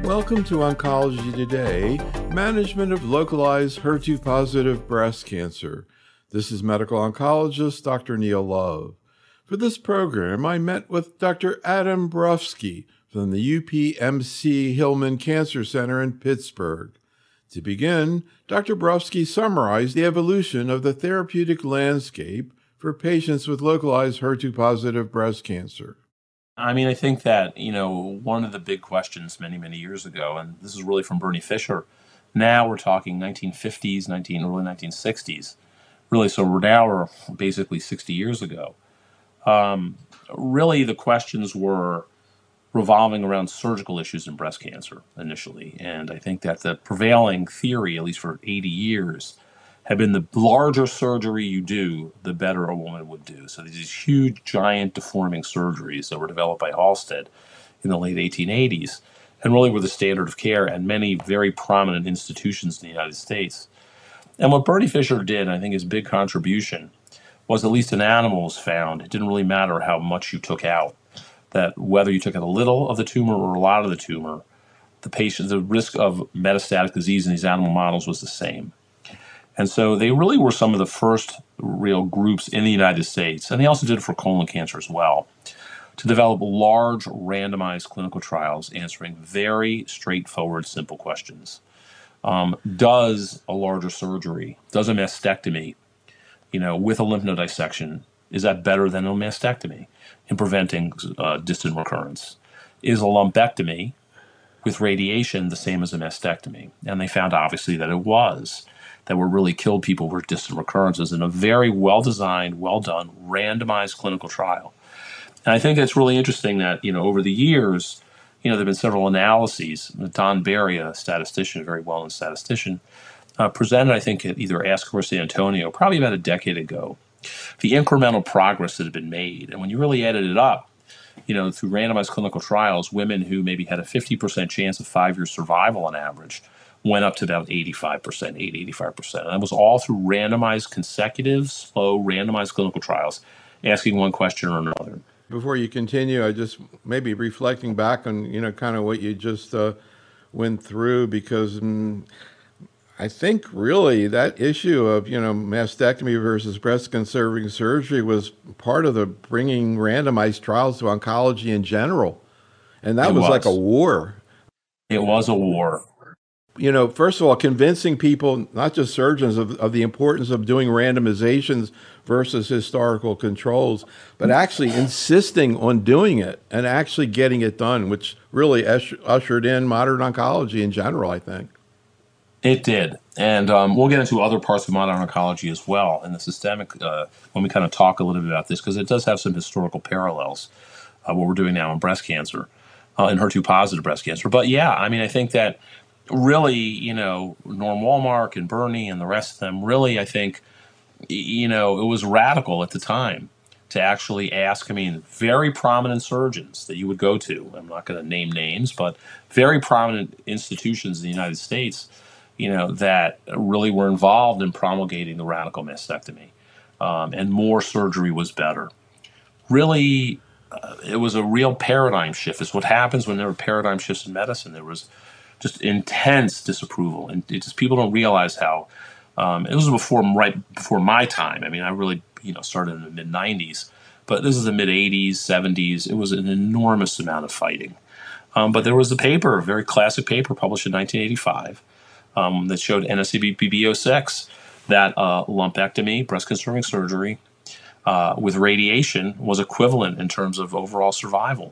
Welcome to Oncology Today, management of localized HER2-positive breast cancer. This is medical oncologist Dr. Neil Love. For this program, I met with Dr. Adam Borofsky from the UPMC Hillman Cancer Center in Pittsburgh. To begin, Dr. Borofsky summarized the evolution of the therapeutic landscape for patients with localized HER2-positive breast cancer. I think that, one of the big questions many, many years ago, and this is really from Bernie Fisher, now we're talking 1950s, early 1960s, really, so we're basically 60 years ago. Really, the questions were revolving around surgical issues in breast cancer initially, and I think that the prevailing theory, at least for 80 years, had been the larger surgery you do, the better a woman would do. So these huge, giant, deforming surgeries that were developed by Halsted in the late 1880s and really were the standard of care at many very prominent institutions in the United States. And what Bernie Fisher did, I think his big contribution, was at least in animals found, it didn't really matter how much you took out, that whether you took out a little of the tumor or a lot of the tumor, the risk of metastatic disease in these animal models was the same. And so they really were some of the first real groups in the United States, and they also did it for colon cancer as well, to develop large randomized clinical trials answering very straightforward, simple questions. Does a larger surgery, does a mastectomy, with a lymph node dissection, is that better than a mastectomy in preventing distant recurrence? Is a lumpectomy with radiation the same as a mastectomy? And they found obviously that it was. That were really killed people with distant recurrences in a very well-designed, well-done, randomized clinical trial. And I think it's really interesting that, over the years, there have been several analyses. Don Barry, a statistician, a very well-known statistician, presented, I think, at either ASCO or San Antonio, probably about a decade ago, the incremental progress that had been made. And when you really added it up, through randomized clinical trials, women who maybe had a 50% chance of 5-year survival on average went up to about 85%, 85%. And that was all through randomized, consecutive, slow, randomized clinical trials, asking one question or another. Before you continue, I just maybe reflecting back on, kind of what you just went through, because I think really that issue of, mastectomy versus breast conserving surgery was part of the bringing randomized trials to oncology in general. And that was like a war. It was a war. First of all, convincing people, not just surgeons, of the importance of doing randomizations versus historical controls, but actually insisting on doing it and actually getting it done, which really ushered in modern oncology in general, I think. It did. And we'll get into other parts of modern oncology as well in the systemic, when we kind of talk a little bit about this, because it does have some historical parallels, what we're doing now in breast cancer, in HER2-positive breast cancer. But yeah, I think that really, Norm Walmark and Bernie and the rest of them, really, I think, it was radical at the time to actually ask, very prominent surgeons that you would go to, I'm not going to name names, but very prominent institutions in the United States, that really were involved in promulgating the radical mastectomy, and more surgery was better. Really, it was a real paradigm shift. It's what happens when there are paradigm shifts in medicine. There was just intense disapproval, and people don't realize how it was right before my time. I really started in the mid 90s, but this is the mid 80s, 70s. It was an enormous amount of fighting. But there was a paper, a very classic paper published in 1985, that showed NSCBP-B06 that lumpectomy, breast conserving surgery with radiation was equivalent in terms of overall survival.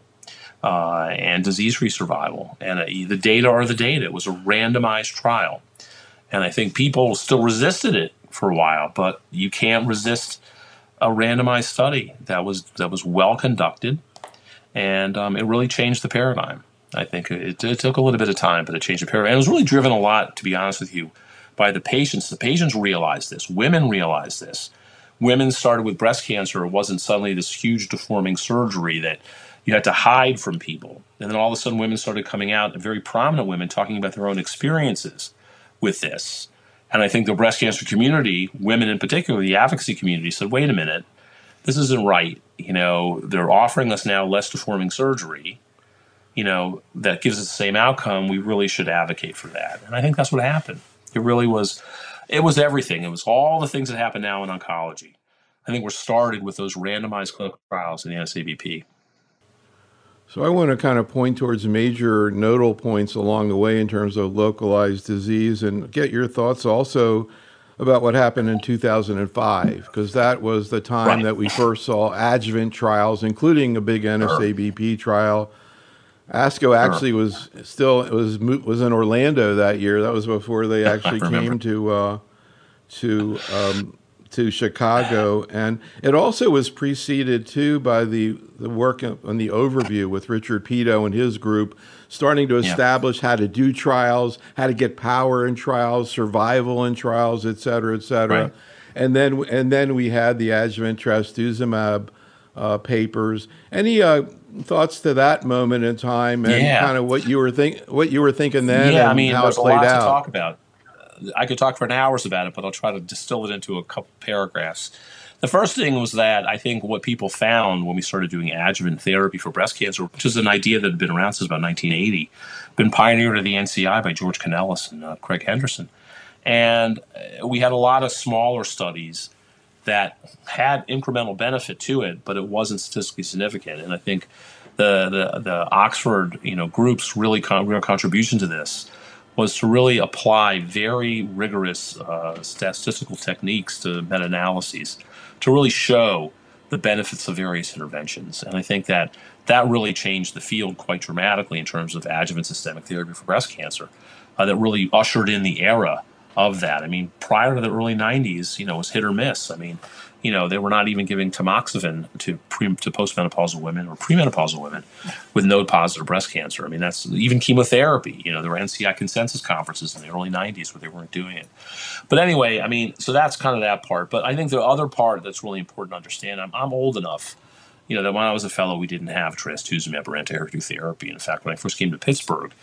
And disease-free survival. And the data are the data. It was a randomized trial. And I think people still resisted it for a while, but you can't resist a randomized study that was well conducted, and it really changed the paradigm. I think it took a little bit of time, but it changed the paradigm. And it was really driven a lot, to be honest with you, by the patients. The patients realized this. Women realized this. Women started with breast cancer. It wasn't suddenly this huge deforming surgery that you had to hide from people. And then all of a sudden women started coming out, very prominent women, talking about their own experiences with this. And I think the breast cancer community, women in particular, the advocacy community, said, wait a minute, this isn't right. They're offering us now less deforming surgery. that gives us the same outcome, we really should advocate for that. And I think that's what happened. It was everything. It was all the things that happen now in oncology. I think we're started with those randomized clinical trials in the NSABP. So I want to kind of point towards major nodal points along the way in terms of localized disease and get your thoughts also about what happened in 2005, because that was the time Right. that we first saw adjuvant trials, including a big Sure. NSABP trial. ASCO Sure. actually was in Orlando that year. That was before they I actually remember. came to to Chicago, and it also was preceded too by the work on the overview with Richard Pito and his group, starting to Yeah. establish how to do trials, how to get power in trials, survival in trials, et cetera, et cetera. Right. And then we had the adjuvant trastuzumab papers. Any thoughts to that moment in time, and Yeah. kind of what you were thinking then, Yeah. I and mean, how it there's a played lot to out? talk about. I could talk for hours about it, but I'll try to distill it into a couple paragraphs. The first thing was that I think what people found when we started doing adjuvant therapy for breast cancer, which is an idea that had been around since about 1980, been pioneered at the NCI by George Canellis and Craig Henderson. And we had a lot of smaller studies that had incremental benefit to it, but it wasn't statistically significant. And I think the Oxford groups really real contribution to this was to really apply very rigorous statistical techniques to meta-analyses to really show the benefits of various interventions. And I think that really changed the field quite dramatically in terms of adjuvant systemic therapy for breast cancer. That really ushered in the era of that. I mean, prior to the early 90s, it was hit or miss. I mean, they were not even giving tamoxifen to postmenopausal women or premenopausal women with node-positive breast cancer. I mean, that's even chemotherapy. There were NCI consensus conferences in the early 90s where they weren't doing it. But anyway, I mean, so that's kind of that part. But I think the other part that's really important to understand, I'm old enough, that when I was a fellow, we didn't have trastuzumab or anti-HER2 therapy. In fact, when I first came to Pittsburgh,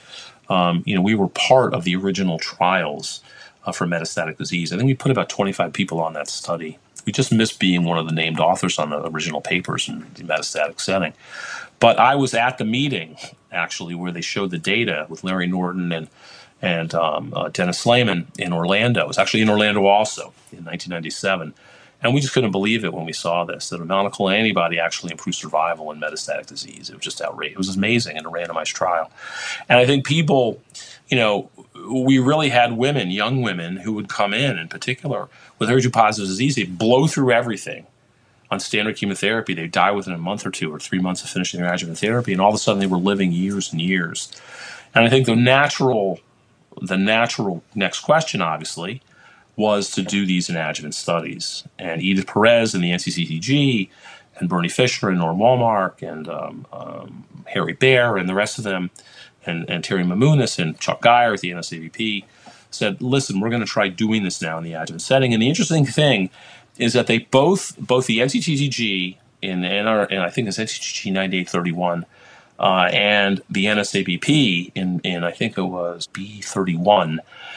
we were part of the original trials for metastatic disease. I think we put about 25 people on that study. We just missed being one of the named authors on the original papers in the metastatic setting. But I was at the meeting, actually, where they showed the data with Larry Norton and Dennis Slayman in Orlando. It was actually in Orlando also in 1997. And we just couldn't believe it when we saw this, that a monoclonal antibody actually improved survival in metastatic disease. It was just outrageous. It was amazing in a randomized trial. And I think people, we really had women, young women, who would come in particular, with HER2 positive disease. They'd blow through everything on standard chemotherapy. They'd die within a month or 2 or 3 months of finishing their adjuvant therapy. And all of a sudden they were living years and years. And I think the natural next question, obviously, was to do these in adjuvant studies. And Edith Perez and the NCCTG and Bernie Fisher and Norm Walmark and Harry Baer and the rest of them and Terry Mamounis and Chuck Geyer at the NSABP said, listen, we're going to try doing this now in the adjuvant setting. And the interesting thing is that they both the NCTG and I think it's NCTG 9831 and the NSABP in I think it was B31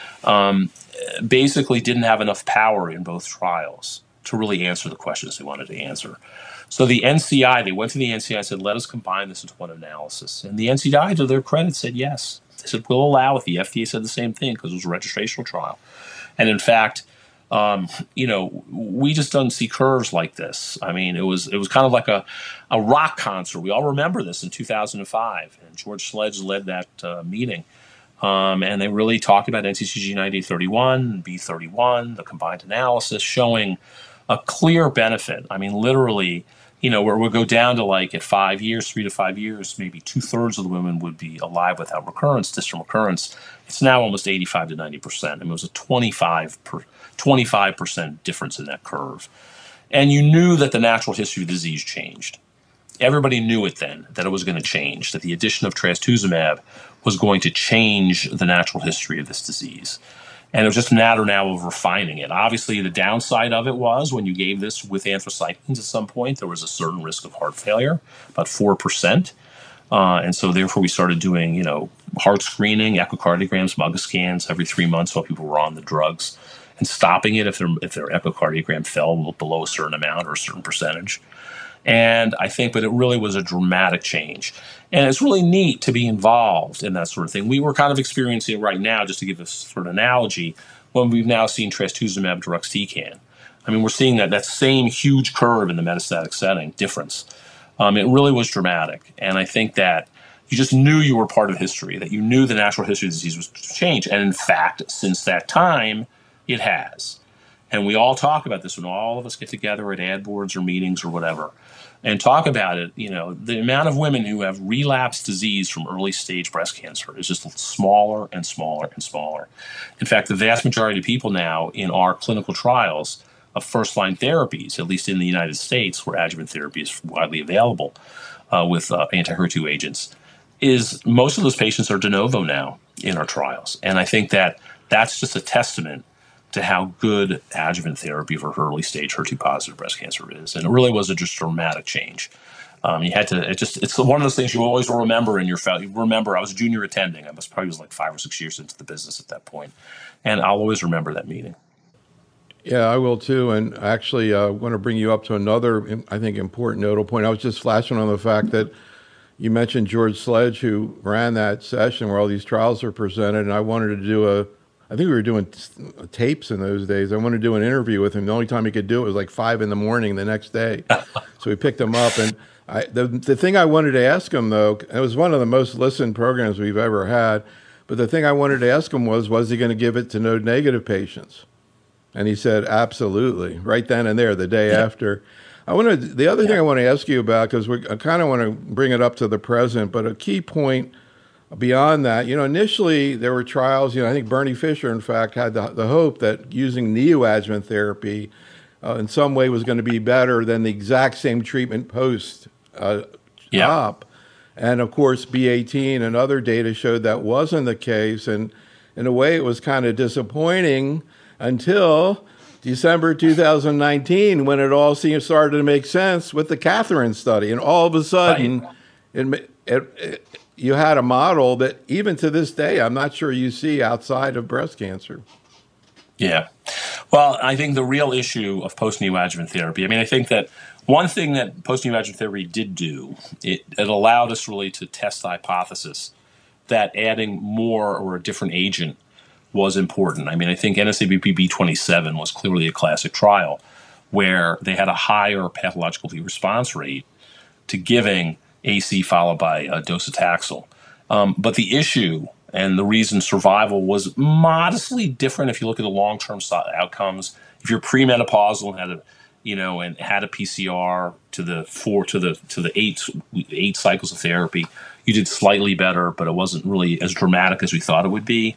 basically didn't have enough power in both trials to really answer the questions they wanted to answer. So the NCI, they went to the NCI and said, let us combine this into one analysis. And the NCI, to their credit, said yes. They said, we'll allow it. The FDA said the same thing because it was a registrational trial. And in fact, we just don't see curves like this. I mean, it was kind of like a rock concert. We all remember this in 2005. And George Sledge led that meeting. And they really talked about NCCG 9831, B31, the combined analysis, showing a clear benefit. I mean, literally, where we'll go down to like at 5 years, 3 to 5 years, maybe 2/3 of the women would be alive without recurrence, distant recurrence. It's now almost 85 to 90%. I mean, it was a 25% difference in that curve. And you knew that the natural history of the disease changed. Everybody knew it then, that it was going to change, that the addition of trastuzumab was going to change the natural history of this disease. And it was just a matter now of refining it. Obviously, the downside of it was when you gave this with anthracyclines at some point, there was a certain risk of heart failure, about 4%. And so therefore we started doing, heart screening, echocardiograms, MUGA scans every 3 months while people were on the drugs, and stopping it if their echocardiogram fell below a certain amount or a certain percentage. And I think, but it really was a dramatic change. And it's really neat to be involved in that sort of thing. We were kind of experiencing it right now, just to give a sort of analogy, when we've now seen trastuzumab deruxtecan. I mean, we're seeing that same huge curve in the metastatic setting difference. It really was dramatic. And I think that you just knew you were part of history, that you knew the natural history of the disease was changed. And in fact, since that time, it has. And we all talk about this when all of us get together at ad boards or meetings or whatever and talk about it. You know, the amount of women who have relapsed disease from early stage breast cancer is just smaller and smaller and smaller. In fact, the vast majority of people now in our clinical trials of first-line therapies, at least in the United States, where adjuvant therapy is widely available with anti-HER2 agents, is most of those patients are de novo now in our trials. And I think that that's just a testament to how good adjuvant therapy for early stage HER2 positive breast cancer is. And it really was a just dramatic change. You had to, it's one of those things you always remember in your, you remember I was a junior attending. I probably was like 5 or 6 years into the business at that point. And I'll always remember that meeting. Yeah, I will too. And actually, I want to bring you up to another, I think, important nodal point. I was just flashing on the fact that you mentioned George Sledge, who ran that session where all these trials are presented. And I wanted to do I think we were doing tapes in those days. I wanted to do an interview with him. The only time he could do it was like 5 a.m. the next day. So we picked him up. And the thing I wanted to ask him, though, it was one of the most listened programs we've ever had. But the thing I wanted to ask him was he going to give it to node-negative patients? And he said, absolutely, right then and there, the day after. The other thing I want to ask you about, because I kind of want to bring it up to the present, but a key point beyond that, initially there were trials, I think Bernie Fisher, in fact, had the hope that using neoadjuvant therapy in some way was going to be better than the exact same treatment post-op. And of course, B18 and other data showed that wasn't the case. And in a way, it was kind of disappointing until December 2019, when it all started to make sense with the Catherine study. And all of a sudden, you had a model that even to this day, I'm not sure you see outside of breast cancer. Yeah. Well, I think the real issue of post-neoadjuvant therapy, I think that one thing that post-neoadjuvant therapy did do, it allowed us really to test the hypothesis that adding more or a different agent was important. I think NSABP B27 was clearly a classic trial where they had a higher pathological response rate to giving AC followed by docetaxel. But the issue and the reason survival was modestly different if you look at the long-term outcomes. If you're premenopausal and had a PCR to the eight cycles of therapy, you did slightly better, but it wasn't really as dramatic as we thought it would be.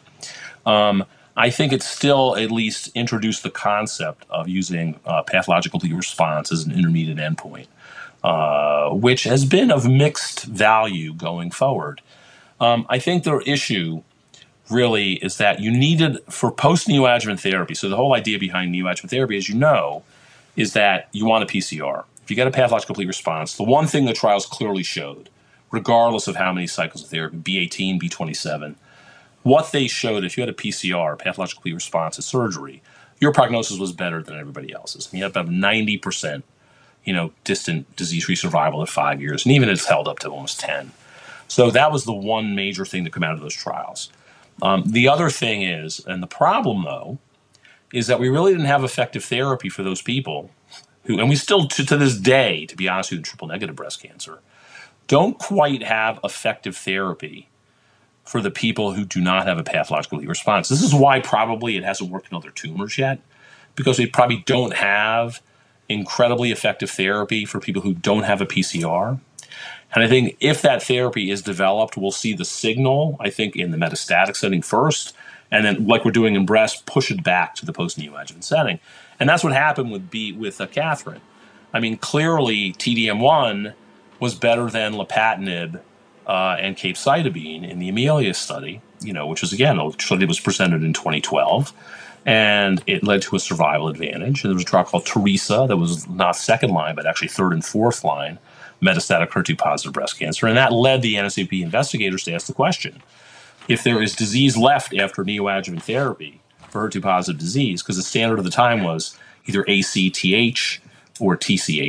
I think it still at least introduced the concept of using pathological response as an intermediate endpoint, which has been of mixed value going forward. I think the issue really is that you needed for post-neoadjuvant therapy. So the whole idea behind neoadjuvant therapy, as you know, is that you want a PCR. If you get a pathological complete response, the one thing the trials clearly showed, regardless of how many cycles of therapy, B18, B27, what they showed, if you had a PCR, pathological complete response at surgery, your prognosis was better than everybody else's. You had about 90%, distant disease-free survival at 5 years, and even it's held up to almost 10. So that was the one major thing to come out of those trials. The other thing is, and the problem though, is that we really didn't have effective therapy for those people who, and we still to this day, to be honest with you, triple negative breast cancer, don't quite have effective therapy for the people who do not have a pathological response. This is why probably it hasn't worked in other tumors yet, because we probably don't have incredibly effective therapy for people who don't have a PCR. And I think if that therapy is developed, we'll see the signal, I think, in the metastatic setting first, and then, like we're doing in breast, push it back to the post-neoadjuvant setting. And that's what happened with Catherine. Clearly, TDM1 was better than lapatinib and capecitabine in the Amelia study, which was, again, a study that was presented in 2012. And it led to a survival advantage. And there was a trial called Teresa that was not second line, but actually third and fourth line metastatic HER2-positive breast cancer. And that led the NSAP investigators to ask the question, if there is disease left after neoadjuvant therapy for HER2-positive disease, because the standard of the time was either ACTH or TCH,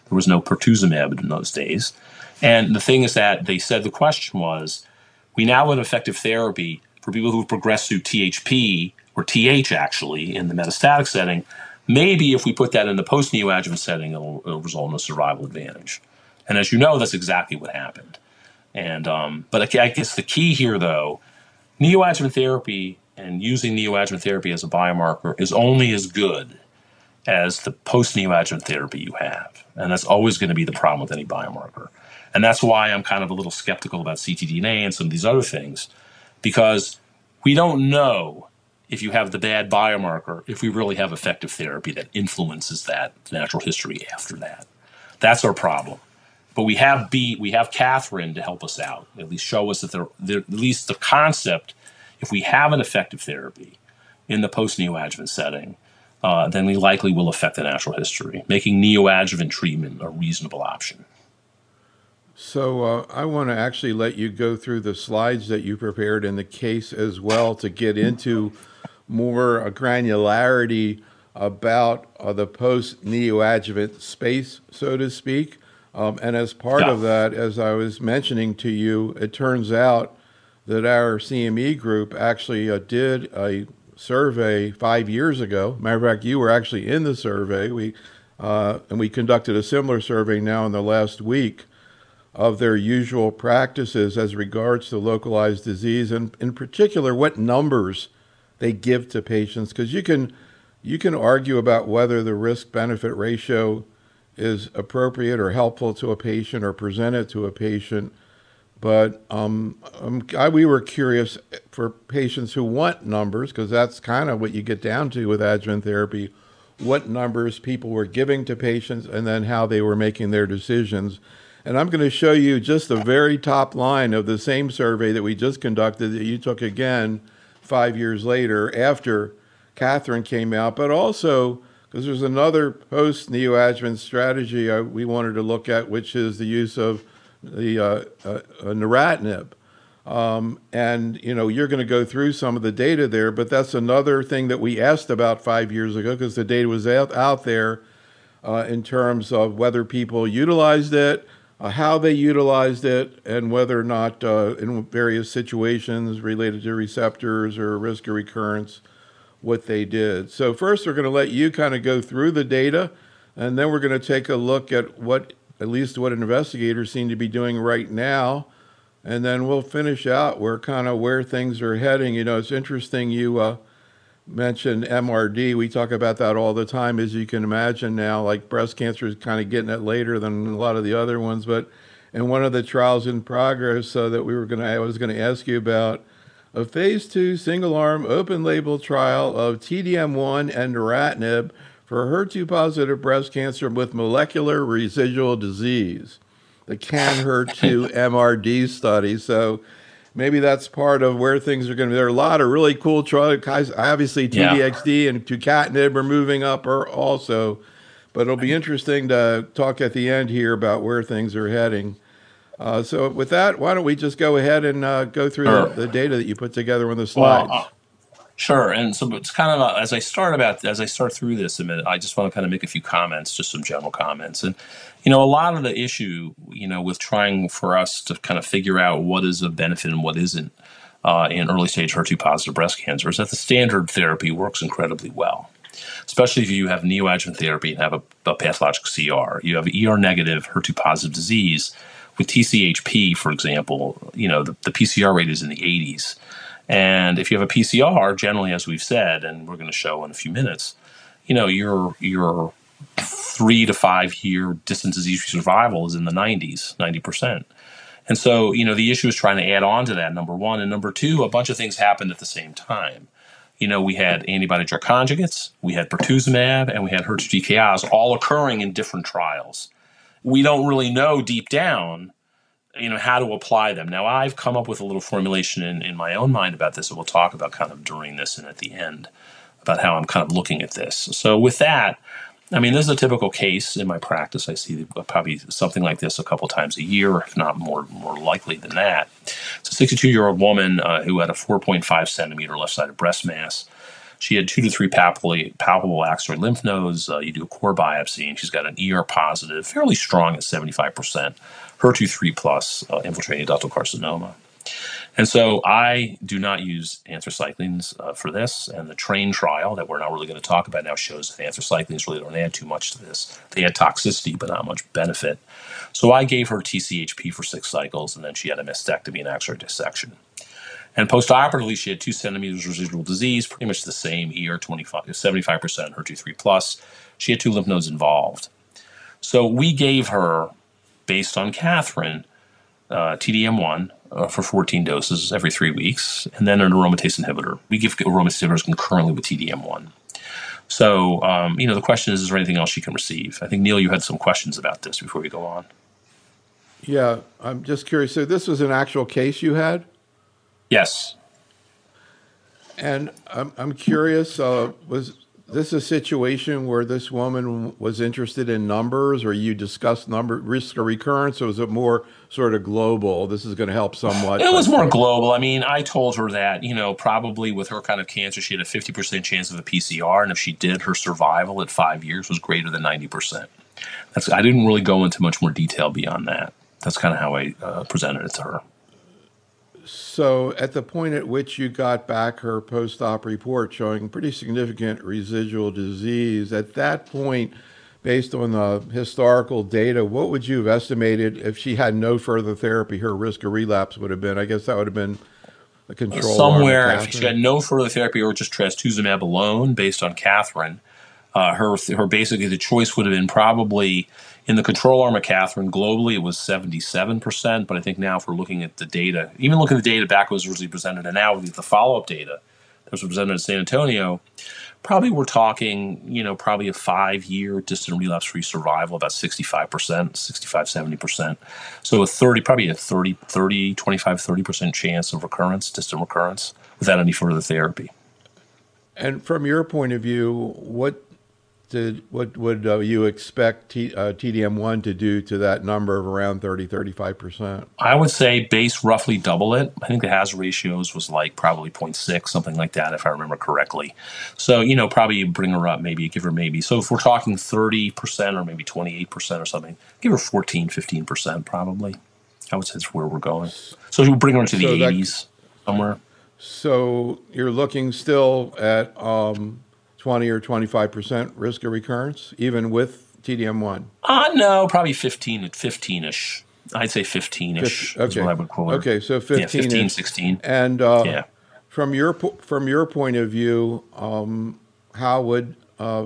There was no pertuzumab in those days. And the thing is that they said the question was, we now have effective therapy for people who've progressed through THP, or TH actually, in the metastatic setting. Maybe if we put that in the post-neoadjuvant setting, it'll result in a survival advantage. And as you know, that's exactly what happened. And but I guess the key here, though, neoadjuvant therapy and using neoadjuvant therapy as a biomarker is only as good as the post-neoadjuvant therapy you have. And that's always going to be the problem with any biomarker. And that's why I'm kind of a little skeptical about ctDNA and some of these other things, because we don't know if you have the bad biomarker, if we really have effective therapy that influences that natural history after that. That's our problem. But we have Catherine to help us out, at least show us that at least the concept, if we have an effective therapy in the post-neoadjuvant setting, then we likely will affect the natural history, making neoadjuvant treatment a reasonable option. So I want to actually let you go through the slides that you prepared in the case as well to get into more granularity about the post-neoadjuvant space, so to speak. And as part of that, as I was mentioning to you, it turns out that our CME group actually did a survey 5 years ago. Matter of fact, you were actually in the survey. And we conducted a similar survey now in the last week of their usual practices as regards to localized disease, and in particular, what numbers they give to patients. Because you can argue about whether the risk-benefit ratio is appropriate or helpful to a patient or presented to a patient. But we were curious for patients who want numbers, because that's kind of what you get down to with adjuvant therapy, what numbers people were giving to patients and then how they were making their decisions. And I'm going to show you just the very top line of the same survey that we just conducted that you took again 5 years later after Catherine came out, but also because there's another post-neoadjuvant strategy we wanted to look at, which is the use of the neratinib. And, you're going to go through some of the data there, but that's another thing that we asked about 5 years ago because the data was out there in terms of whether people utilized it, how they utilized it, and whether or not in various situations related to receptors or risk of recurrence, what they did. So first, we're going to let you kind of go through the data, and then we're going to take a look at at least what investigators seem to be doing right now, and then we'll finish out where things are heading. It's interesting you mentioned MRD. We talk about that all the time, as you can imagine now. Like breast cancer is kind of getting it later than a lot of the other ones, but in one of the trials in progress that I was going to ask you about, a phase 2 single-arm open-label trial of T-DM1 and neratinib for HER2-positive breast cancer with molecular residual disease, the CAN-HER2 MRD study. So maybe that's part of where things are going to be. There are a lot of really cool trials. Obviously, TDXD and tucatinib are moving up also. But it'll be interesting to talk at the end here about where things are heading. So with that, why don't we just go ahead and go through the data that you put together on the slides. Sure. And so it's kind of as I start through this a minute, I just want to kind of make a few comments, just some general comments. And, a lot of the issue, with trying for us to kind of figure out what is a benefit and what isn't in early stage HER2 positive breast cancer is that the standard therapy works incredibly well, especially if you have neoadjuvant therapy and have a pathologic CR. You have ER negative HER2 positive disease with TCHP, for example, the PCR rate is in the 80s. And if you have a PCR, generally, as we've said, and we're going to show in a few minutes, your 3 to 5 year distant disease-free survival is in the 90%. And so, the issue is trying to add on to that, number one. And number two, a bunch of things happened at the same time. We had antibody-drug conjugates, we had pertuzumab, and we had HER2 TKIs all occurring in different trials. We don't really know deep down, how to apply them. Now, I've come up with a little formulation in my own mind about this, and we'll talk about kind of during this and at the end about how I'm kind of looking at this. So with that, this is a typical case in my practice. I see probably something like this a couple times a year, if not more likely than that. It's a 62-year-old woman who had a 4.5 centimeter left-sided breast mass She had 2 to 3 palpable axillary lymph nodes. You do a core biopsy, and she's got an ER positive, fairly strong at 75%, HER2 3+ infiltrating ductal carcinoma. And so I do not use anthracyclines for this. And the TRAIN trial that we're not really going to talk about now shows that anthracyclines really don't add too much to this. They add toxicity, but not much benefit. So I gave her TCHP for 6 cycles, and then she had a mastectomy and axillary dissection. And postoperatively, she had 2 centimeters residual disease, pretty much the same, ER 75%, HER2 3+. She had 2 lymph nodes involved. So we gave her, based on Catherine, TDM1 for 14 doses every 3 weeks, and then an aromatase inhibitor. We give aromatase inhibitors concurrently with TDM1. So, the question is there anything else she can receive? I think, Neil, you had some questions about this before we go on. Yeah, I'm just curious. So this was an actual case you had? Yes. And I'm curious, was this a situation where this woman was interested in numbers, or you discussed risk of recurrence, or was it more sort of global? This is going to help somewhat. It was more global. I mean, I told her that, probably with her kind of cancer, she had a 50% chance of a PCR, and if she did, her survival at 5 years was greater than 90%. I didn't really go into much more detail beyond that. That's kind of how I presented it to her. So at the point at which you got back her post-op report showing pretty significant residual disease, at that point, based on the historical data, what would you have estimated if she had no further therapy, her risk of relapse would have been? I guess that would have been the control somewhere, arm. If she had no further therapy or just trastuzumab alone, based on Catherine, her basically the choice would have been probably in the control arm of Catherine. Globally, it was 77%, but I think now if we're looking at the data, even looking at the data back was originally presented, and now with the follow-up data that was presented at San Antonio, probably we're talking, probably a 5-year distant relapse-free survival, about 65%, 65, 70%. So probably a 25-30% chance of recurrence, distant recurrence, without any further therapy. And from your point of view, what would you expect TDM1 to do to that number of around 30-35%? I would say base roughly double it. I think the hazard ratios was like probably 0.6, something like that, if I remember correctly. So, probably bring her up, give her maybe. So if we're talking 30% or maybe 28% or something, give her 14-15% probably. I would say that's where we're going. So we'll bring her into the 80s somewhere. So you're looking still at 20 or 25% risk of recurrence, even with TDM1? No, probably 15-ish. I'd say 15-ish is what I would quote. Okay, so 15, yeah, 15, 16. And from your point of view, how would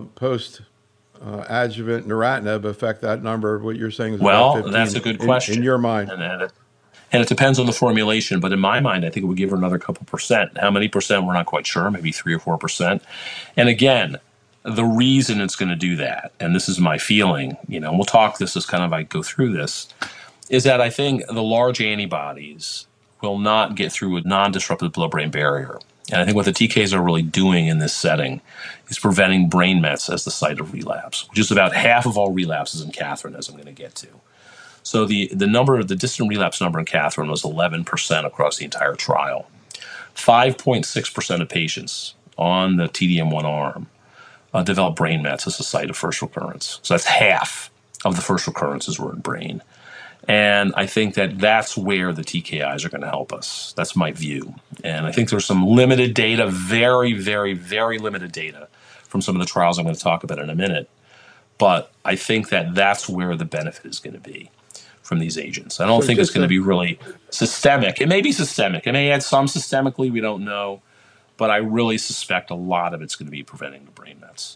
post-adjuvant neratinib affect that number? What you're saying is about 15 that's a good question. In your mind. And it depends on the formulation, but in my mind, I think it would give her another couple percent. How many percent, we're not quite sure, maybe 3 or 4%. And again, the reason it's going to do that, and this is my feeling, and we'll talk this as kind of I go through this, is that I think the large antibodies will not get through a non-disrupted blood-brain barrier. And I think what the TKs are really doing in this setting is preventing brain mets as the site of relapse, which is about half of all relapses in Catherine, as I'm going to get to. So the distant relapse number in Catherine was 11% across the entire trial. 5.6% of patients on the TDM1 arm developed brain mets as the site of first recurrence. So that's half of the first recurrences were in brain. And I think that's where the TKIs are going to help us. That's my view. And I think there's some limited data, very, very, very limited data from some of the trials I'm going to talk about in a minute. But I think that's where the benefit is going to be from these agents. I don't think it's going to be really systemic. It may be systemic. It may add some systemically. We don't know. But I really suspect a lot of it's going to be preventing the brain mets.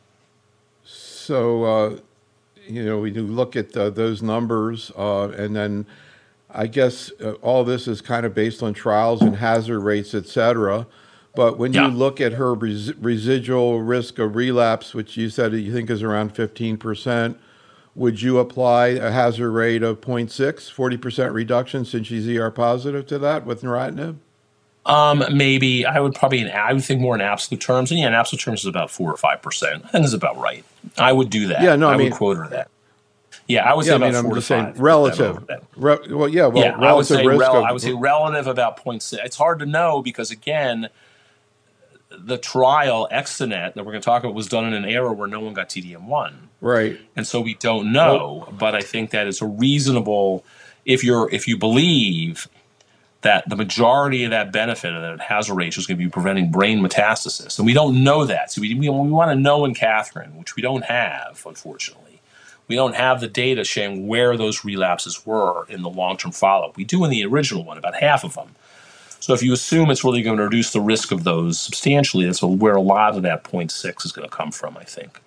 So, we do look at those numbers, and then I guess all this is kind of based on trials and hazard rates, et cetera. But when you look at her residual risk of relapse, which you said you think is around 15%, would you apply a hazard rate of 0.6, 40% reduction since she's ER positive to that with neratinib? Maybe I would think more in absolute terms. And in absolute terms is about 4 or 5%. I think it's about right. I would do that. Yeah, no, I would quote her that. Yeah, I would say about 4 to 5. Relative. Relative I would say risk I would say relative about 0.6. It's hard to know because, again, the trial Extenet that we're going to talk about was done in an era where no one got TDM1. Right. And so we don't Well, know, but I think that it's a reasonable, if you believe that the majority of that benefit of that hazard ratio is going to be preventing brain metastasis. And we don't know that. So we want to know in Catherine, which we don't have, unfortunately. We don't have the data showing where those relapses were in the long-term follow-up. We do in the original one, about half of them. So if you assume it's really going to reduce the risk of those substantially, that's where a lot of that 0.6 is going to come from, I think.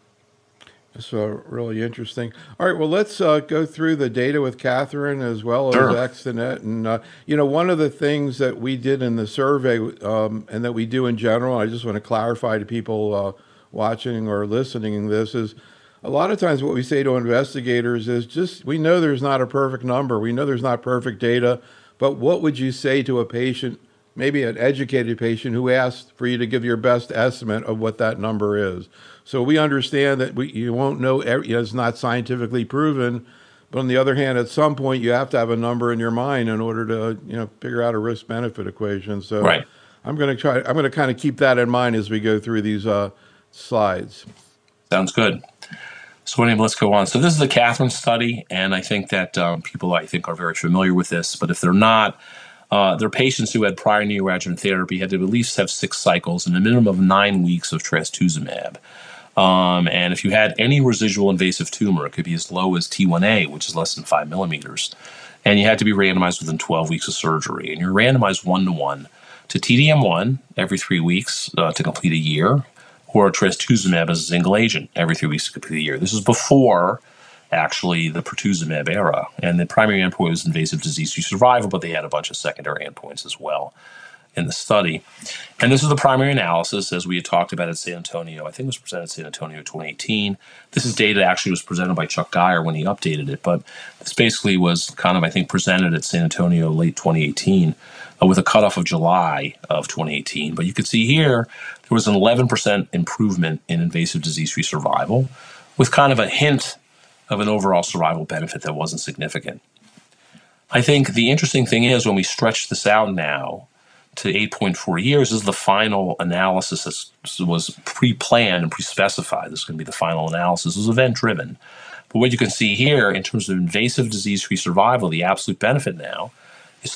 so really interesting. All right, well, let's go through the data with Catherine as well as Sure. Extenet. And, one of the things that we did in the survey and that we do in general, I just want to clarify to people watching or listening to this, is a lot of times what we say to investigators is just, we know there's not a perfect number. We know there's not perfect data, but what would you say to a patient, maybe an educated patient, who asked for you to give your best estimate of what that number is? So we understand that you won't know, it's not scientifically proven, but on the other hand, at some point you have to have a number in your mind in order to, figure out a risk-benefit equation. So Right. I'm going to kind of keep that in mind as we go through these slides. Sounds good. So anyway, let's go on. So this is the Catherine study, and I think that people, I think, are very familiar with this. But if they're not, they're patients who had prior neoadjuvant therapy, had to at least have 6 cycles and a minimum of 9 weeks of trastuzumab. And if you had any residual invasive tumor, it could be as low as T1A, which is less than 5 millimeters. And you had to be randomized within 12 weeks of surgery. And you're randomized 1-to-1 to TDM1 every 3 weeks to complete a year, or trastuzumab as a single agent every 3 weeks to complete a year. This is before, actually, the pertuzumab era. And the primary endpoint was invasive disease-free survival, but they had a bunch of secondary endpoints as well in the study. And this is the primary analysis, as we had talked about at San Antonio. I think it was presented at San Antonio in 2018. This is data actually was presented by Chuck Geyer when he updated it, but this basically was kind of, I think, presented at San Antonio late 2018 with a cutoff of July of 2018. But you can see here, there was an 11% improvement in invasive disease-free survival with kind of a hint of an overall survival benefit that wasn't significant. I think the interesting thing is when we stretch this out now to 8.4 years, this is the final analysis that was pre-planned and pre-specified. This is going to be the final analysis. It was event-driven. But what you can see here in terms of invasive disease-free survival, the absolute benefit now is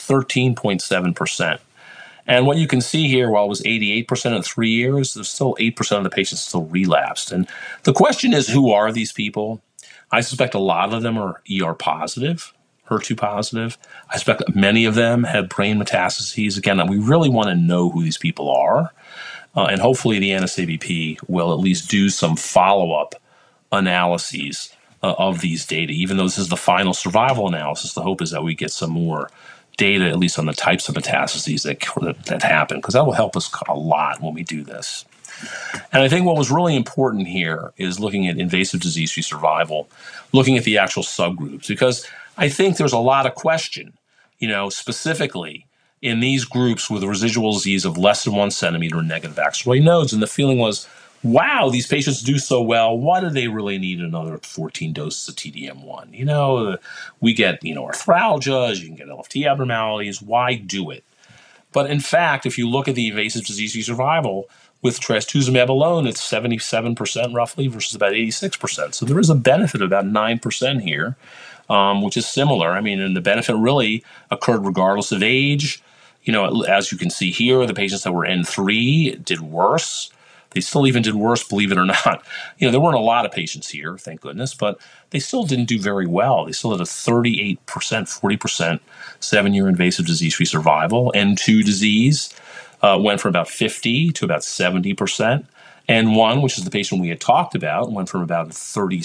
13.7%. And what you can see here, while it was 88% in 3 years, there's still 8% of the patients still relapsed. And the question is, who are these people? I suspect a lot of them are ER positive, HER2 positive. I suspect many of them had brain metastases. Again, we really want to know who these people are. And hopefully the NSABP will at least do some follow-up analyses of these data. Even though this is the final survival analysis, the hope is that we get some more data, at least on the types of metastases that happen, because that will help us a lot when we do this. And I think what was really important here is looking at invasive disease-free survival, looking at the actual subgroups, because I think there's a lot of question, specifically in these groups with residual disease of less than 1 centimeter negative axial nodes. And the feeling was, wow, these patients do so well. Why do they really need another 14 doses of TDM1? We get, arthralgias, you can get LFT abnormalities. Why do it? But in fact, if you look at the invasive disease-free survival, with trastuzumab alone, it's 77% roughly versus about 86%. So there is a benefit of about 9% here, which is similar. I mean, and the benefit really occurred regardless of age. As you can see here, the patients that were N3 did worse. They still even did worse, believe it or not. There weren't a lot of patients here, thank goodness, but they still didn't do very well. They still had a 38%, 40% 7-year invasive disease-free survival. N2 disease went from about 50 to about 70%. N1, which is the patient we had talked about, went from about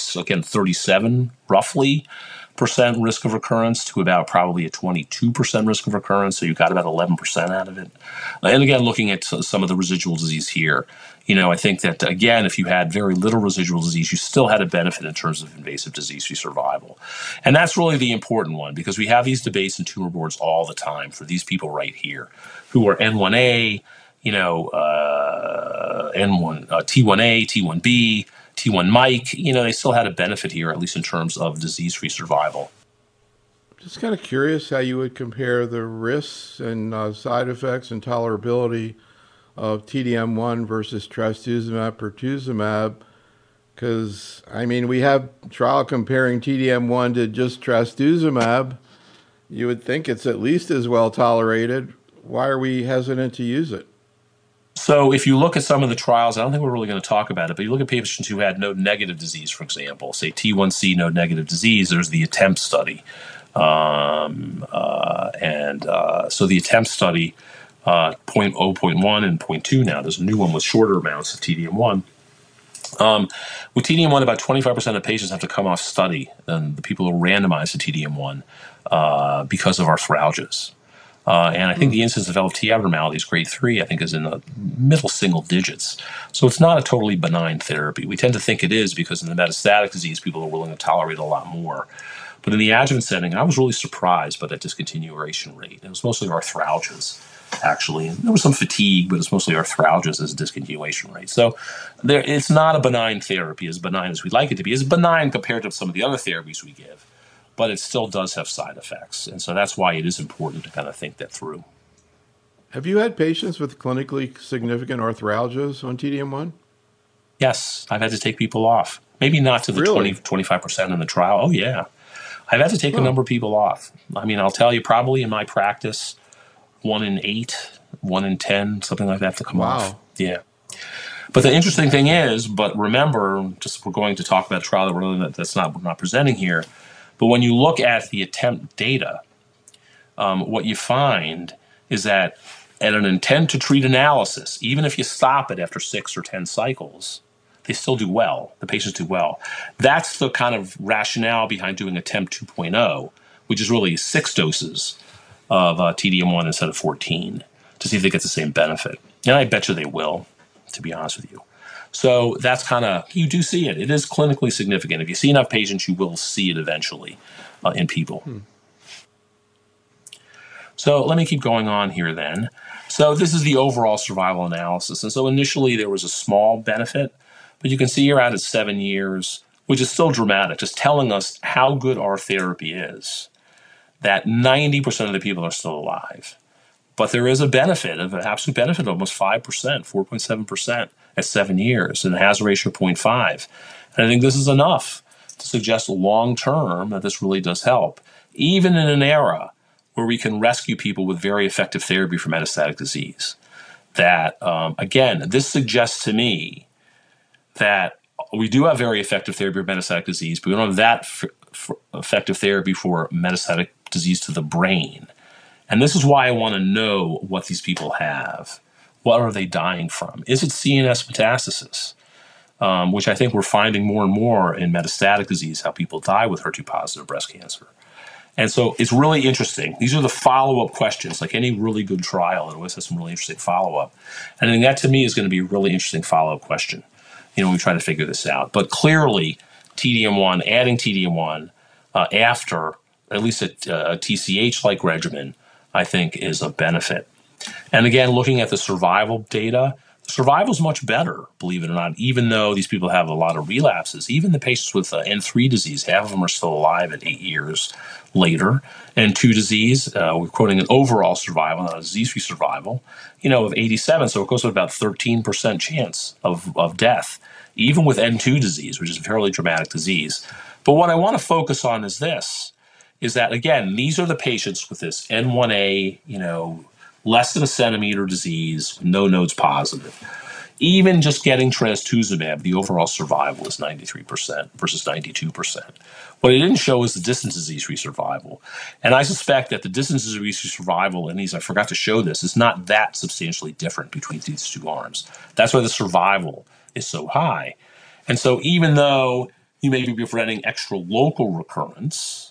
37 roughly percent risk of recurrence to about probably a 22% risk of recurrence. So you got about 11% out of it. And again, looking at some of the residual disease here, I think that, again, if you had very little residual disease, you still had a benefit in terms of invasive disease-free survival. And that's really the important one, because we have these debates in tumor boards all the time for these people right here who are N1A, N1, T1A, T1B, T1 Mike, they still had a benefit here, at least in terms of disease-free survival. Just kind of curious how you would compare the risks and side effects and tolerability of TDM1 versus trastuzumab, pertuzumab? Because, I mean, we have trial comparing TDM1 to just trastuzumab. You would think it's at least as well tolerated. Why are we hesitant to use it? So if you look at some of the trials, I don't think we're really going to talk about it, but you look at patients who had node negative disease, for example, say T1C node negative disease, there's the ATTEMPT study. So the ATTEMPT study, 0.1 and 0.2 now, there's a new one with shorter amounts of TDM1. With TDM1, about 25% of patients have to come off study, and the people who are randomized to TDM1 because of arthralgias. And I think the incidence of LFT abnormalities, grade 3, I think is in the middle single digits. So it's not a totally benign therapy. We tend to think it is because in the metastatic disease, people are willing to tolerate a lot more. But in the adjuvant setting, I was really surprised by that discontinuation rate. It was mostly arthralgias, actually. And there was some fatigue, but it's mostly arthralgias as a discontinuation rate. So it's not a benign therapy, as benign as we'd like it to be. It's benign compared to some of the other therapies we give, but it still does have side effects. And so that's why it is important to kind of think that through. Have you had patients with clinically significant arthralgias on TDM1? Yes, I've had to take people off. Maybe not to the Really? 25% in the trial. Oh, yeah. I've had to take a number of people off. I mean, I'll tell you, probably in my practice, 1 in 8, 1 in 10, something like that have to come off. Yeah. But the interesting thing is, but remember, just we're going to talk about a trial that we're not presenting here. But when you look at the ATTEMPT data, what you find is that at an intent to treat analysis, even if you stop it after 6 or 10 cycles, they still do well. The patients do well. That's the kind of rationale behind doing ATTEMPT 2.0, which is really 6 doses of TDM1 instead of 14 to see if they get the same benefit. And I bet you they will, to be honest with you. So that's kind of, you do see it. It is clinically significant. If you see enough patients, you will see it eventually in people. So let me keep going on here then. So this is the overall survival analysis. And so initially there was a small benefit, but you can see you're out at 7 years, which is still dramatic, just telling us how good our therapy is, that 90% of the people are still alive. But there is a benefit, an absolute benefit of almost 5%, 4.7% at 7 years, and a hazard ratio of 0.5. And I think this is enough to suggest long-term that this really does help, even in an era where we can rescue people with very effective therapy for metastatic disease. That, again, this suggests to me that we do have very effective therapy for metastatic disease, but we don't have that effective therapy for metastatic disease to the brain. And this is why I want to know what these people have. What are they dying from? Is it CNS metastasis? Which I think we're finding more and more in metastatic disease, how people die with HER2-positive breast cancer. And so it's really interesting. These are the follow-up questions. Like any really good trial, it always has some really interesting follow-up. And I think that, to me, is going to be a really interesting follow-up question. We try to figure this out. But clearly, TDM1, adding TDM1 after at least a TCH-like regimen, I think is a benefit. And again, looking at the survival data, survival is much better, believe it or not, even though these people have a lot of relapses. Even the patients with N3 disease, half of them are still alive at 8 years later. N2 disease, we're quoting an overall survival, not a disease-free survival, of 87. So it goes to about 13% chance of death, even with N2 disease, which is a fairly dramatic disease. But what I want to focus on is this, is that, again, these are the patients with this N1A, less than a centimeter disease, no nodes positive. Even just getting trastuzumab, the overall survival is 93% versus 92%. What it didn't show is the distant disease-free survival. And I suspect that the distant disease-free survival, and I forgot to show this, is not that substantially different between these two arms. That's why the survival is so high. And so even though you may be preventing extra local recurrence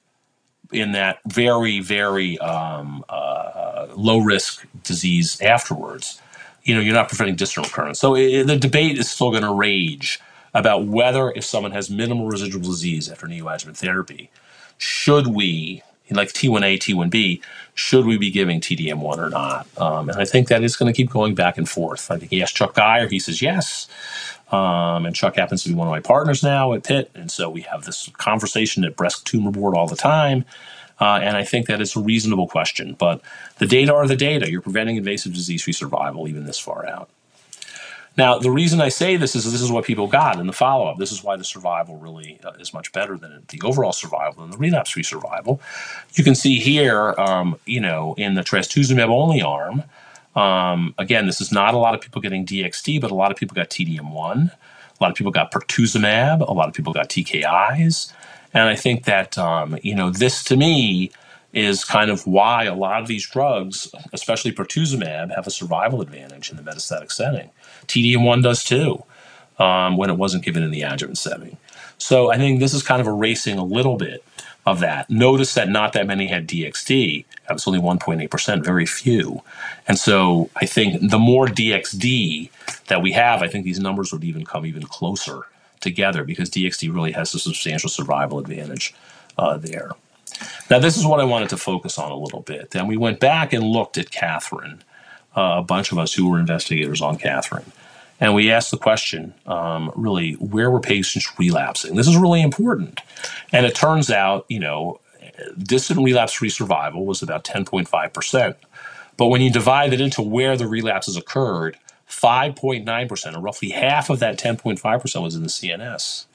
in that very, very low-risk disease afterwards, you're not preventing distant recurrence. So the debate is still going to rage about whether, if someone has minimal residual disease after neoadjuvant therapy, should we, like T1A, T1B, should we be giving TDM1 or not? And I think that is going to keep going back and forth. I think he asked Chuck Geyer, he says yes. And Chuck happens to be one of my partners now at Pitt, and so we have this conversation at Breast Tumor Board all the time. And I think that it's a reasonable question. But the data are the data. You're preventing invasive disease-free survival even this far out. Now, the reason I say this is what people got in the follow-up. This is why the survival really is much better than the overall survival and the relapse-free survival. You can see here, in the trastuzumab-only arm, again, this is not a lot of people getting DXd, but a lot of people got TDM1. A lot of people got pertuzumab. A lot of people got TKIs. And I think that, this to me is kind of why a lot of these drugs, especially pertuzumab, have a survival advantage in the metastatic setting. TDM1 does too, when it wasn't given in the adjuvant setting. So I think this is kind of erasing a little bit of that. Notice that not that many had DXd. That was only 1.8%, very few. And so I think the more DXd that we have, I think these numbers would even come even closer together because DXd really has a substantial survival advantage there. Now, this is what I wanted to focus on a little bit. Then we went back and looked at Catherine, a bunch of us who were investigators on Catherine. And we asked the question, really, where were patients relapsing? This is really important. And it turns out, distant relapse-free survival was about 10.5%. But when you divide it into where the relapses occurred, 5.9%, or roughly half of that 10.5% was in the CNS.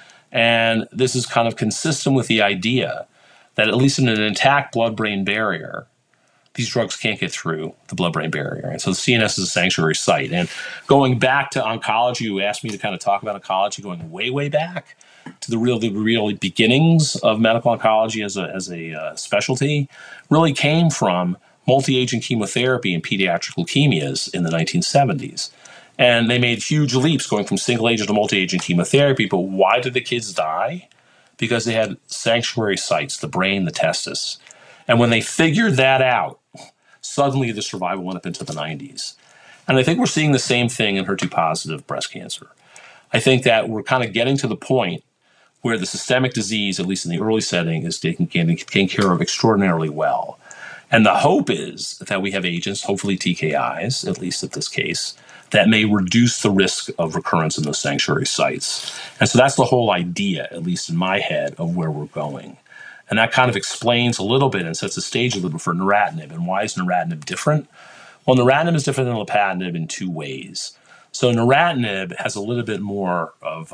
And this is kind of consistent with the idea that at least in an intact blood-brain barrier, these drugs can't get through the blood-brain barrier. And so the CNS is a sanctuary site. And going back to oncology, you asked me to kind of talk about oncology going way, way back to the real beginnings of medical oncology as a specialty, really came from multi-agent chemotherapy in pediatric leukemias in the 1970s. And they made huge leaps going from single-agent to multi-agent chemotherapy. But why did the kids die? Because they had sanctuary sites, the brain, the testis. And when they figured that out, suddenly the survival went up into the 90s. And I think we're seeing the same thing in HER2-positive breast cancer. I think that we're kind of getting to the point where the systemic disease, at least in the early setting, is taken care of extraordinarily well. And the hope is that we have agents, hopefully TKIs, at least in this case, that may reduce the risk of recurrence in those sanctuary sites. And so that's the whole idea, at least in my head, of where we're going. And that kind of explains a little bit and sets the stage a little bit for neratinib. And why is neratinib different? Well, neratinib is different than lapatinib in two ways. So neratinib has a little bit more of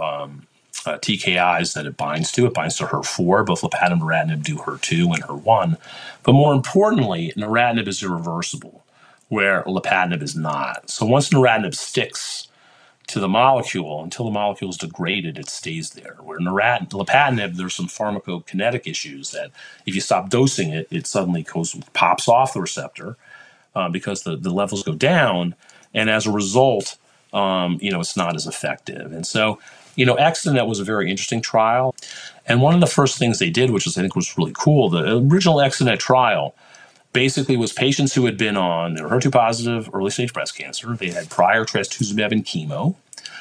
TKIs that it binds to. It binds to HER4. Both lapatinib and neratinib do HER2 and HER1. But more importantly, neratinib is irreversible, where lapatinib is not. So once neratinib sticks to the molecule, until the molecule is degraded, it stays there. Where lapatinib, there's some pharmacokinetic issues that if you stop dosing it, it suddenly pops off the receptor because the levels go down. And as a result, it's not as effective. And so, ExteNET was a very interesting trial. And one of the first things they did, which I think was really cool, the original ExteNET trial basically was patients who had been on HER2-positive early-stage breast cancer. They had prior trastuzumab and chemo,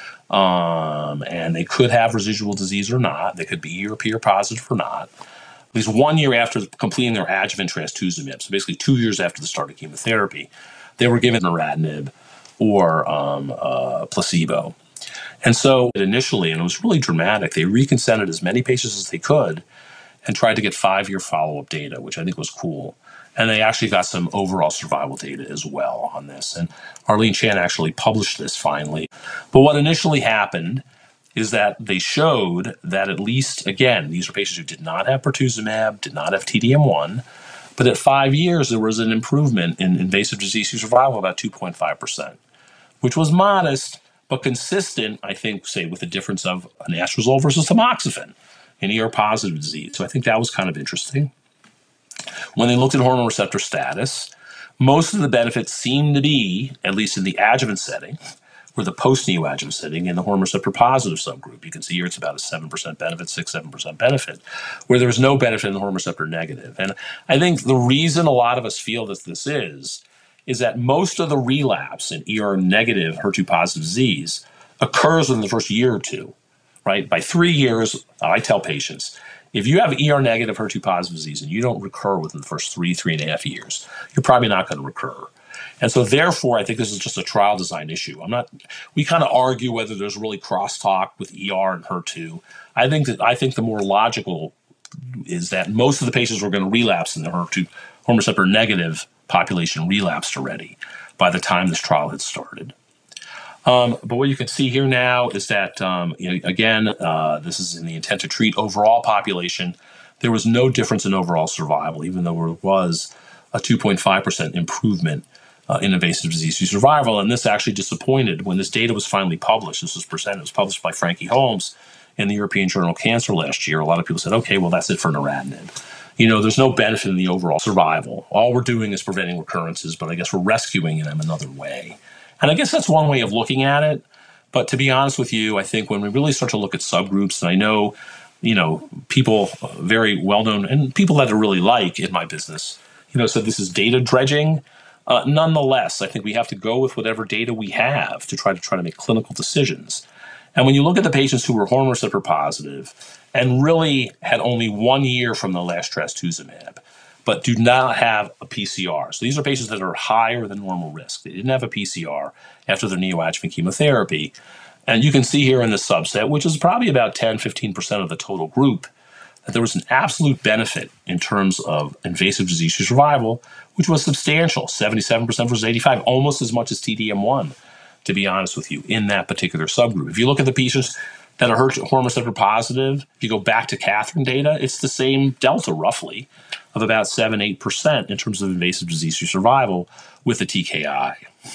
and they could have residual disease or not. They could be ER positive or not. At least 1 year after completing their adjuvant trastuzumab, so basically 2 years after the start of chemotherapy, they were given neratinib or placebo. And so initially, and it was really dramatic, they reconsented as many patients as they could and tried to get 5-year follow-up data, which I think was cool. And they actually got some overall survival data as well on this. And Arlene Chan actually published this finally. But what initially happened is that they showed that at least, again, these are patients who did not have pertuzumab, did not have TDM1, but at 5 years there was an improvement in invasive disease-free survival of about 2.5%, which was modest, but consistent, I think, say, with the difference of anastrozole versus tamoxifen in ER-positive disease. So I think that was kind of interesting. When they looked at hormone receptor status, most of the benefits seemed to be, at least in the adjuvant setting, or the post-neoadjuvant setting, in the hormone receptor positive subgroup. You can see here it's about a 7% benefit, 6-7% benefit, where there was no benefit in the hormone receptor negative. And I think the reason a lot of us feel that this is that most of the relapse in ER-negative HER2-positive disease occurs within the first year or two, right? By 3 years, I tell patients, if you have ER-negative HER2-positive disease and you don't recur within the first 3.5 years, you're probably not going to recur. And so therefore, I think this is just a trial design issue. We kind of argue whether there's really crosstalk with ER and HER2. I think the more logical is that most of the patients were going to relapse in the HER2 hormone receptor negative population relapsed already by the time this trial had started. But what you can see here now is that, this is in the intent to treat overall population. There was no difference in overall survival, even though there was a 2.5% improvement in invasive disease-free survival. And this actually disappointed when this data was finally published. This was presented. It was published by Frankie Holmes in the European Journal of Cancer last year. A lot of people said, okay, well, that's it for neratinib. There's no benefit in the overall survival. All we're doing is preventing recurrences, but I guess we're rescuing them another way. And I guess that's one way of looking at it. But to be honest with you, I think when we really start to look at subgroups, and I know, people very well-known and people that I really like in my business, said this is data dredging. Nonetheless, I think we have to go with whatever data we have to try to make clinical decisions. And when you look at the patients who were hormone receptor positive and really had only 1 year from the last trastuzumab, but do not have a PCR. So these are patients that are higher than normal risk. They didn't have a PCR after their neoadjuvant chemotherapy. And you can see here in the subset, which is probably about 10-15% of the total group, that there was an absolute benefit in terms of invasive disease-free survival, which was substantial, 77% versus 85%, almost as much as TDM1, to be honest with you, in that particular subgroup. If you look at the patients that are hormone receptor positive, if you go back to Catherine data, it's the same delta roughly of about 7-8% in terms of invasive disease-free survival with the TKI.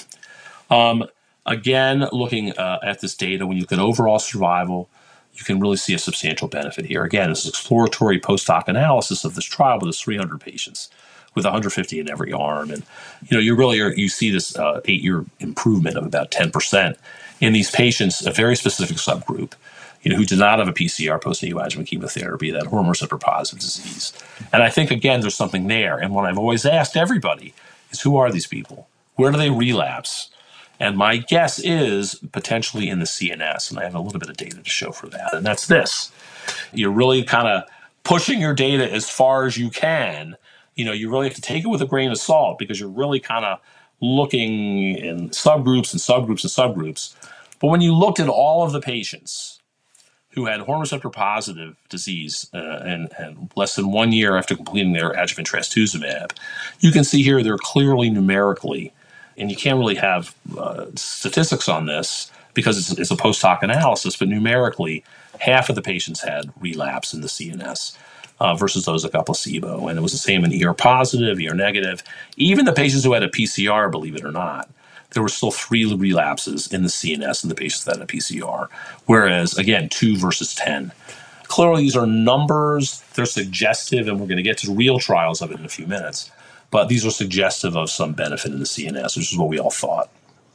Again, looking at this data, when you look at overall survival, you can really see a substantial benefit here. Again, this is exploratory post-hoc analysis of this trial with 300 patients with 150 in every arm. And, you see this 8-year improvement of about 10% in these patients, a very specific subgroup, who did not have a PCR post-neoadjuvant chemotherapy, that hormone receptor positive disease. And I think, again, there's something there. And what I've always asked everybody is, who are these people? Where do they relapse? And my guess is potentially in the CNS. And I have a little bit of data to show for that. And that's this. You're really kind of pushing your data as far as you can. You really have to take it with a grain of salt because you're really kind of looking in subgroups and subgroups and subgroups. But when you looked at all of the patients who had hormone receptor positive disease and less than 1 year after completing their adjuvant trastuzumab, you can see here they're clearly numerically, and you can't really have statistics on this because it's a post-hoc analysis, but numerically, half of the patients had relapse in the CNS versus those that got placebo. And it was the same in ER positive, ER negative. Even the patients who had a PCR, believe it or not, there were still 3 relapses in the CNS in the patients that had a PCR, whereas, again, 2 versus 10. Clearly, these are numbers. They're suggestive, and we're going to get to real trials of it in a few minutes. But these are suggestive of some benefit in the CNS, which is what we all thought.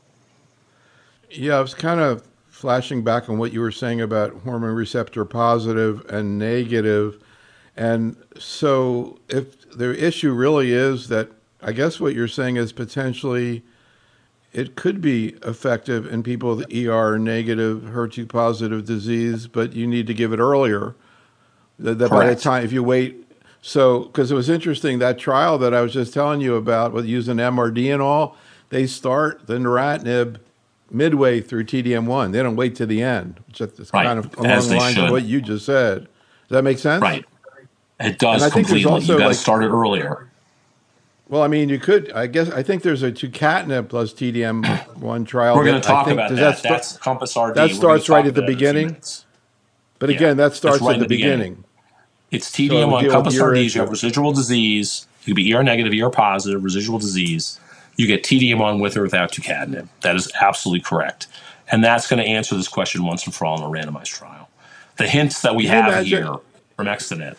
Yeah, I was kind of flashing back on what you were saying about hormone receptor positive and negative. And so if the issue really is that, I guess what you're saying is potentially it could be effective in people with ER negative, HER2 positive disease, but you need to give it earlier. By the time, if you wait. So, because it was interesting, that trial that I was just telling you about with using MRD and all, they start the neratinib midway through TDM1. They don't wait to the end, which is kind of along the lines of what you just said. Does that make sense? Right. It does completely. You got to start it earlier. Well, I mean, you could, I think there's a tucatinib plus TDM1 trial. We're going to talk about that. That's Compass RD. That starts right at the beginning. But again, that starts at the beginning. It's TDM1, Compass RD. You have residual disease. You could be ER negative, ER positive, residual disease. You get TDM1 with or without tucatinib. That is absolutely correct. And that's going to answer this question once and for all in a randomized trial. The hints that we have here from Extenet.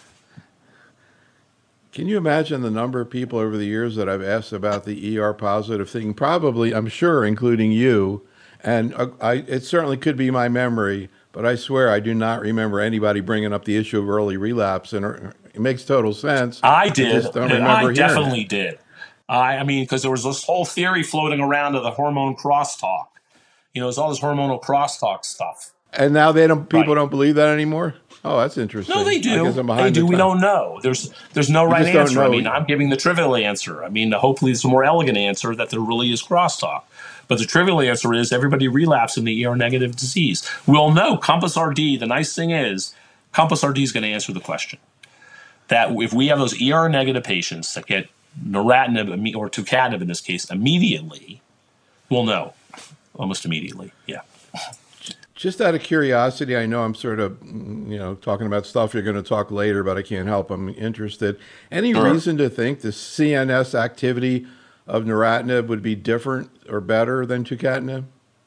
Can you imagine the number of people over the years that I've asked about the ER positive thing? Probably, I'm sure, including you. And it certainly could be my memory, but I swear I do not remember anybody bringing up the issue of early relapse. And it makes total sense. I did. I definitely did. I mean, because there was this whole theory floating around of the hormone crosstalk. It's all this hormonal crosstalk stuff. And now people don't believe that anymore? Oh, that's interesting. No, they do. They do. We don't know. There's no right answer. I mean, I'm giving the trivial answer. I mean, hopefully it's a more elegant answer that there really is crosstalk. But the trivial answer is everybody relapses in the ER negative disease. We'll know Compass RD. The nice thing is Compass RD is going to answer the question. that if we have those ER negative patients that get neratinib or tucatinib in this case immediately, we'll know almost immediately. Yeah. Just out of curiosity, I know I'm sort of, talking about stuff you're going to talk later, but I can't help. I'm interested. Any Sure. reason to think the CNS activity of neratinib would be different or better than tucatinib?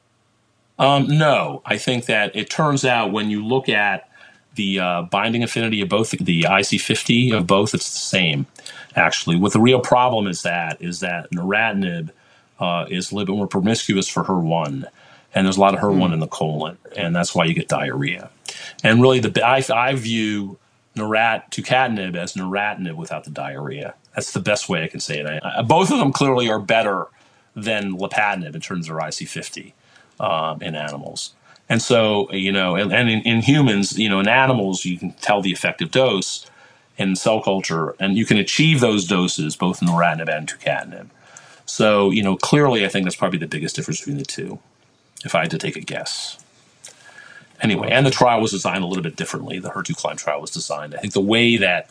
No, I think that it turns out when you look at the binding affinity of both the IC50 of both, it's the same. Actually, what the real problem is that neratinib is a little bit more promiscuous for HER1, and there's a lot of HER1 in the colon, and that's why you get diarrhea. And really, I view tucatinib as neratinib without the diarrhea. That's the best way I can say it. Both of them clearly are better than lapatinib in terms of their IC50 in animals. And so, and in humans, in animals, you can tell the effective dose in cell culture, and you can achieve those doses both in neratinib and tucatinib. So, clearly, I think that's probably the biggest difference between the two, if I had to take a guess. Anyway, and the trial was designed a little bit differently. The HER2CLIMB trial was designed. I think the way that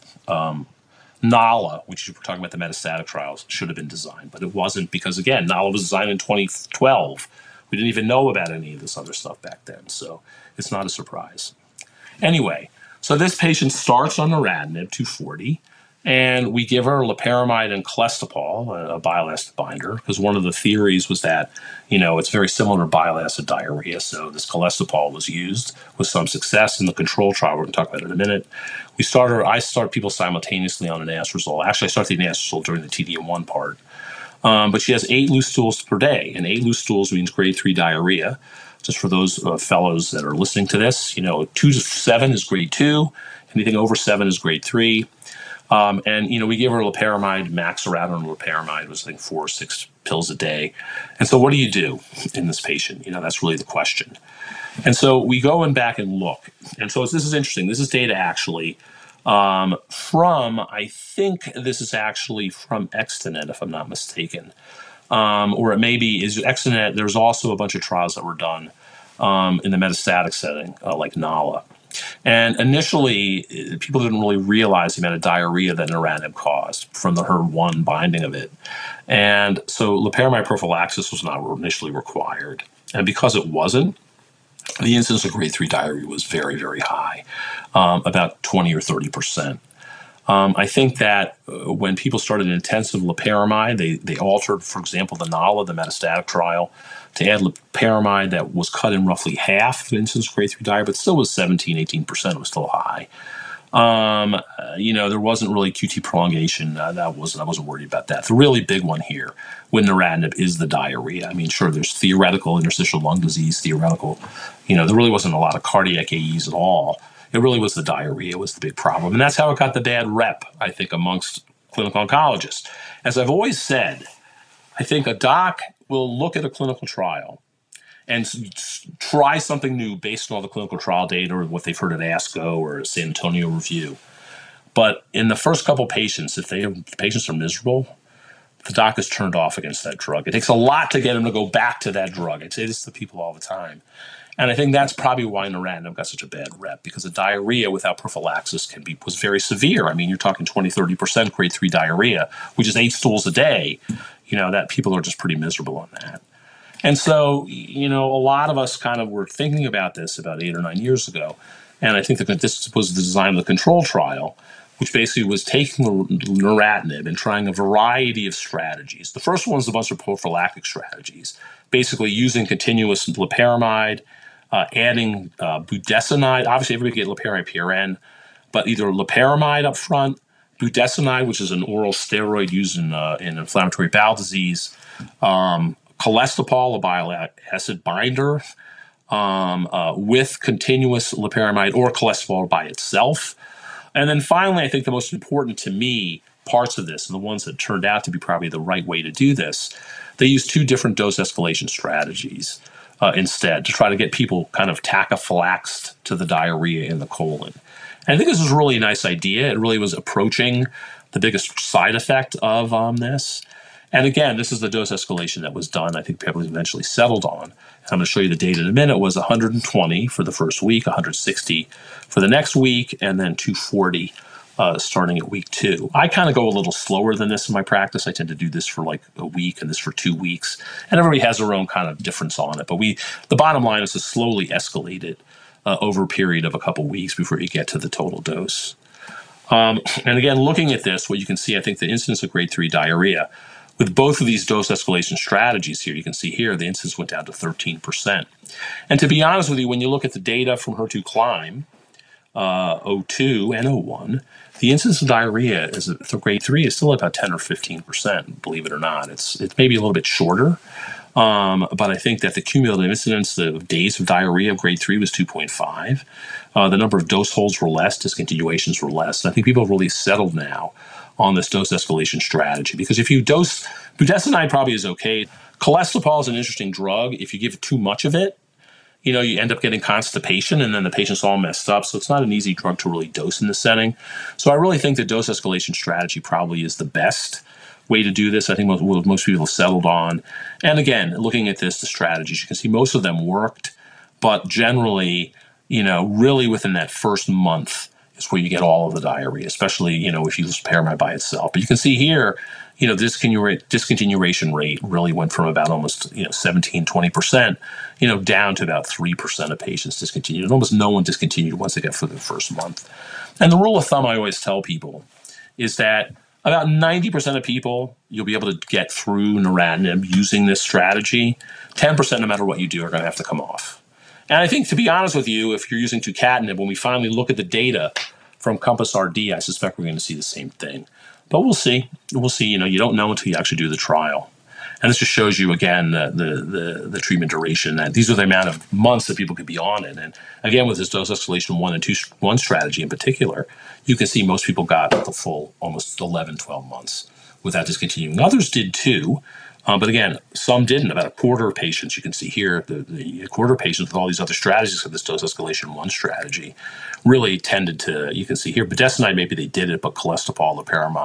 NALA, which we're talking about the metastatic trials, should have been designed, but it wasn't because, again, NALA was designed in 2012. We didn't even know about any of this other stuff back then, so it's not a surprise. Anyway, so this patient starts on neratinib 240, and we give her loperamide and cholestyramine, a bile acid binder, because one of the theories was that, it's very similar to bile acid diarrhea, so this cholestyramine was used with some success in the control trial. We're going to talk about it in a minute. I start people simultaneously on an anastrozole. Actually, I start the anastrozole during the TDM1 part. But she has 8 loose stools per day, and 8 loose stools means grade 3 diarrhea. Just for those fellows that are listening to this, 2 to 7 is grade 2. Anything over 7 is grade 3. And we give her loperamide, max around on loperamide was, I think, 4 or 6 pills a day. And so what do you do in this patient? That's really the question. And so we go back and look. And so this is interesting. This is data actually I think this is actually from Extenet, if I'm not mistaken. Or it may be is Extenet. There's also a bunch of trials that were done in the metastatic setting, like NALA. And initially, people didn't really realize the amount of diarrhea that neratinib caused from the HER1 binding of it. And so loperamide prophylaxis was not initially required. And because it wasn't, the incidence of grade 3 diarrhea was very, very high, about 20 or 30%. I think that when people started intensive loperamide, they altered, for example, the NALA, the metastatic trial, to add loperamide that was cut in roughly half the incidence of grade 3 diarrhea, but still was 17, 18%. It was still high. There wasn't really QT prolongation. I wasn't worried about that. The really big one here with neratinib is the diarrhea. I mean, sure, there's theoretical interstitial lung disease, there really wasn't a lot of cardiac AEs at all. It really was the diarrhea was the big problem. And that's how it got the bad rep, I think, amongst clinical oncologists. As I've always said, I think a doc will look at a clinical trial and try something new based on all the clinical trial data or what they've heard at ASCO or San Antonio Review. But in the first couple patients, if the patients are miserable, the doc is turned off against that drug. It takes a lot to get them to go back to that drug. I say this to people all the time. And I think that's probably why neratinib got such a bad rep, because the diarrhea without prophylaxis was very severe. I mean, you're talking 20, 30% grade 3 diarrhea, which is 8 stools a day. That people are just pretty miserable on that. And so, a lot of us kind of were thinking about this about 8 or 9 years ago. And I think that this was the design of the control trial, which basically was taking neratinib and trying a variety of strategies. The first one was a bunch of prophylactic strategies, basically using continuous loperamide, adding budesonide. Obviously, everybody get loperamide PRN, but either loperamide up front, budesonide, which is an oral steroid used in inflammatory bowel disease, cholestyramine, a bile acid binder, with continuous loperamide or cholestyramine by itself. And then finally, I think the most important to me parts of this, and the ones that turned out to be probably the right way to do this, they use 2 different dose escalation strategies instead to try to get people kind of tachyphylaxed to the diarrhea in the colon. And I think this was a really nice idea. It really was approaching the biggest side effect of this. And again, this is the dose escalation that was done. I think people eventually settled on. I'm going to show you the data in a minute. It was 120 for the first week, 160 for the next week, and then 240 starting at week 2. I kind of go a little slower than this in my practice. I tend to do this for like a week and this for 2 weeks. And everybody has their own kind of difference on it. But the bottom line is to slowly escalate it over a period of a couple weeks before you get to the total dose. And again, looking at this, what you can see, I think the incidence of grade 3 diarrhea, with both of these dose escalation strategies here, you can see here the incidence went down to 13%. And to be honest with you, when you look at the data from HER2CLIMB, 02 and 01, the incidence of diarrhea for grade 3 is still about 10 or 15%, believe it or not. It's maybe a little bit shorter, but I think that the cumulative incidence of days of diarrhea of grade 3 was 2.5. The number of dose holds were less, discontinuations were less. And I think people have really settled now on this dose escalation strategy, because if you dose, budesonide probably is okay. Cholestyramine is an interesting drug. If you give too much of it, you end up getting constipation, and then the patient's all messed up. So it's not an easy drug to really dose in this setting. So I really think the dose escalation strategy probably is the best way to do this. I think most people have settled on. And again, looking at the strategies, you can see most of them worked, but generally, really within that first month is where you get all of the diarrhea, especially, if you use loperamide by itself. But you can see here, the discontinuation rate really went from about almost 17, 20%, down to about 3% of patients discontinued. And almost no one discontinued once they got through the first month. And the rule of thumb I always tell people is that about 90% of people you'll be able to get through neratinib using this strategy. 10%, no matter what you do, are going to have to come off. And I think, to be honest with you, if you're using tucatinib, when we finally look at the data from Compass RD, I suspect we're going to see the same thing. But we'll see. We'll see. You don't know until you actually do the trial. And this just shows you, again, the treatment duration. That these are the amount of months that people could be on it. And again, with this dose escalation 1 and 2 strategy in particular, you can see most people got the full almost 11, 12 months without discontinuing. Others did too. But again, some didn't. About a quarter of patients, you can see here, the quarter of patients with all these other strategies of this dose escalation 1 strategy really tended to, you can see here, budesonide, maybe they did it, but cholestyramine,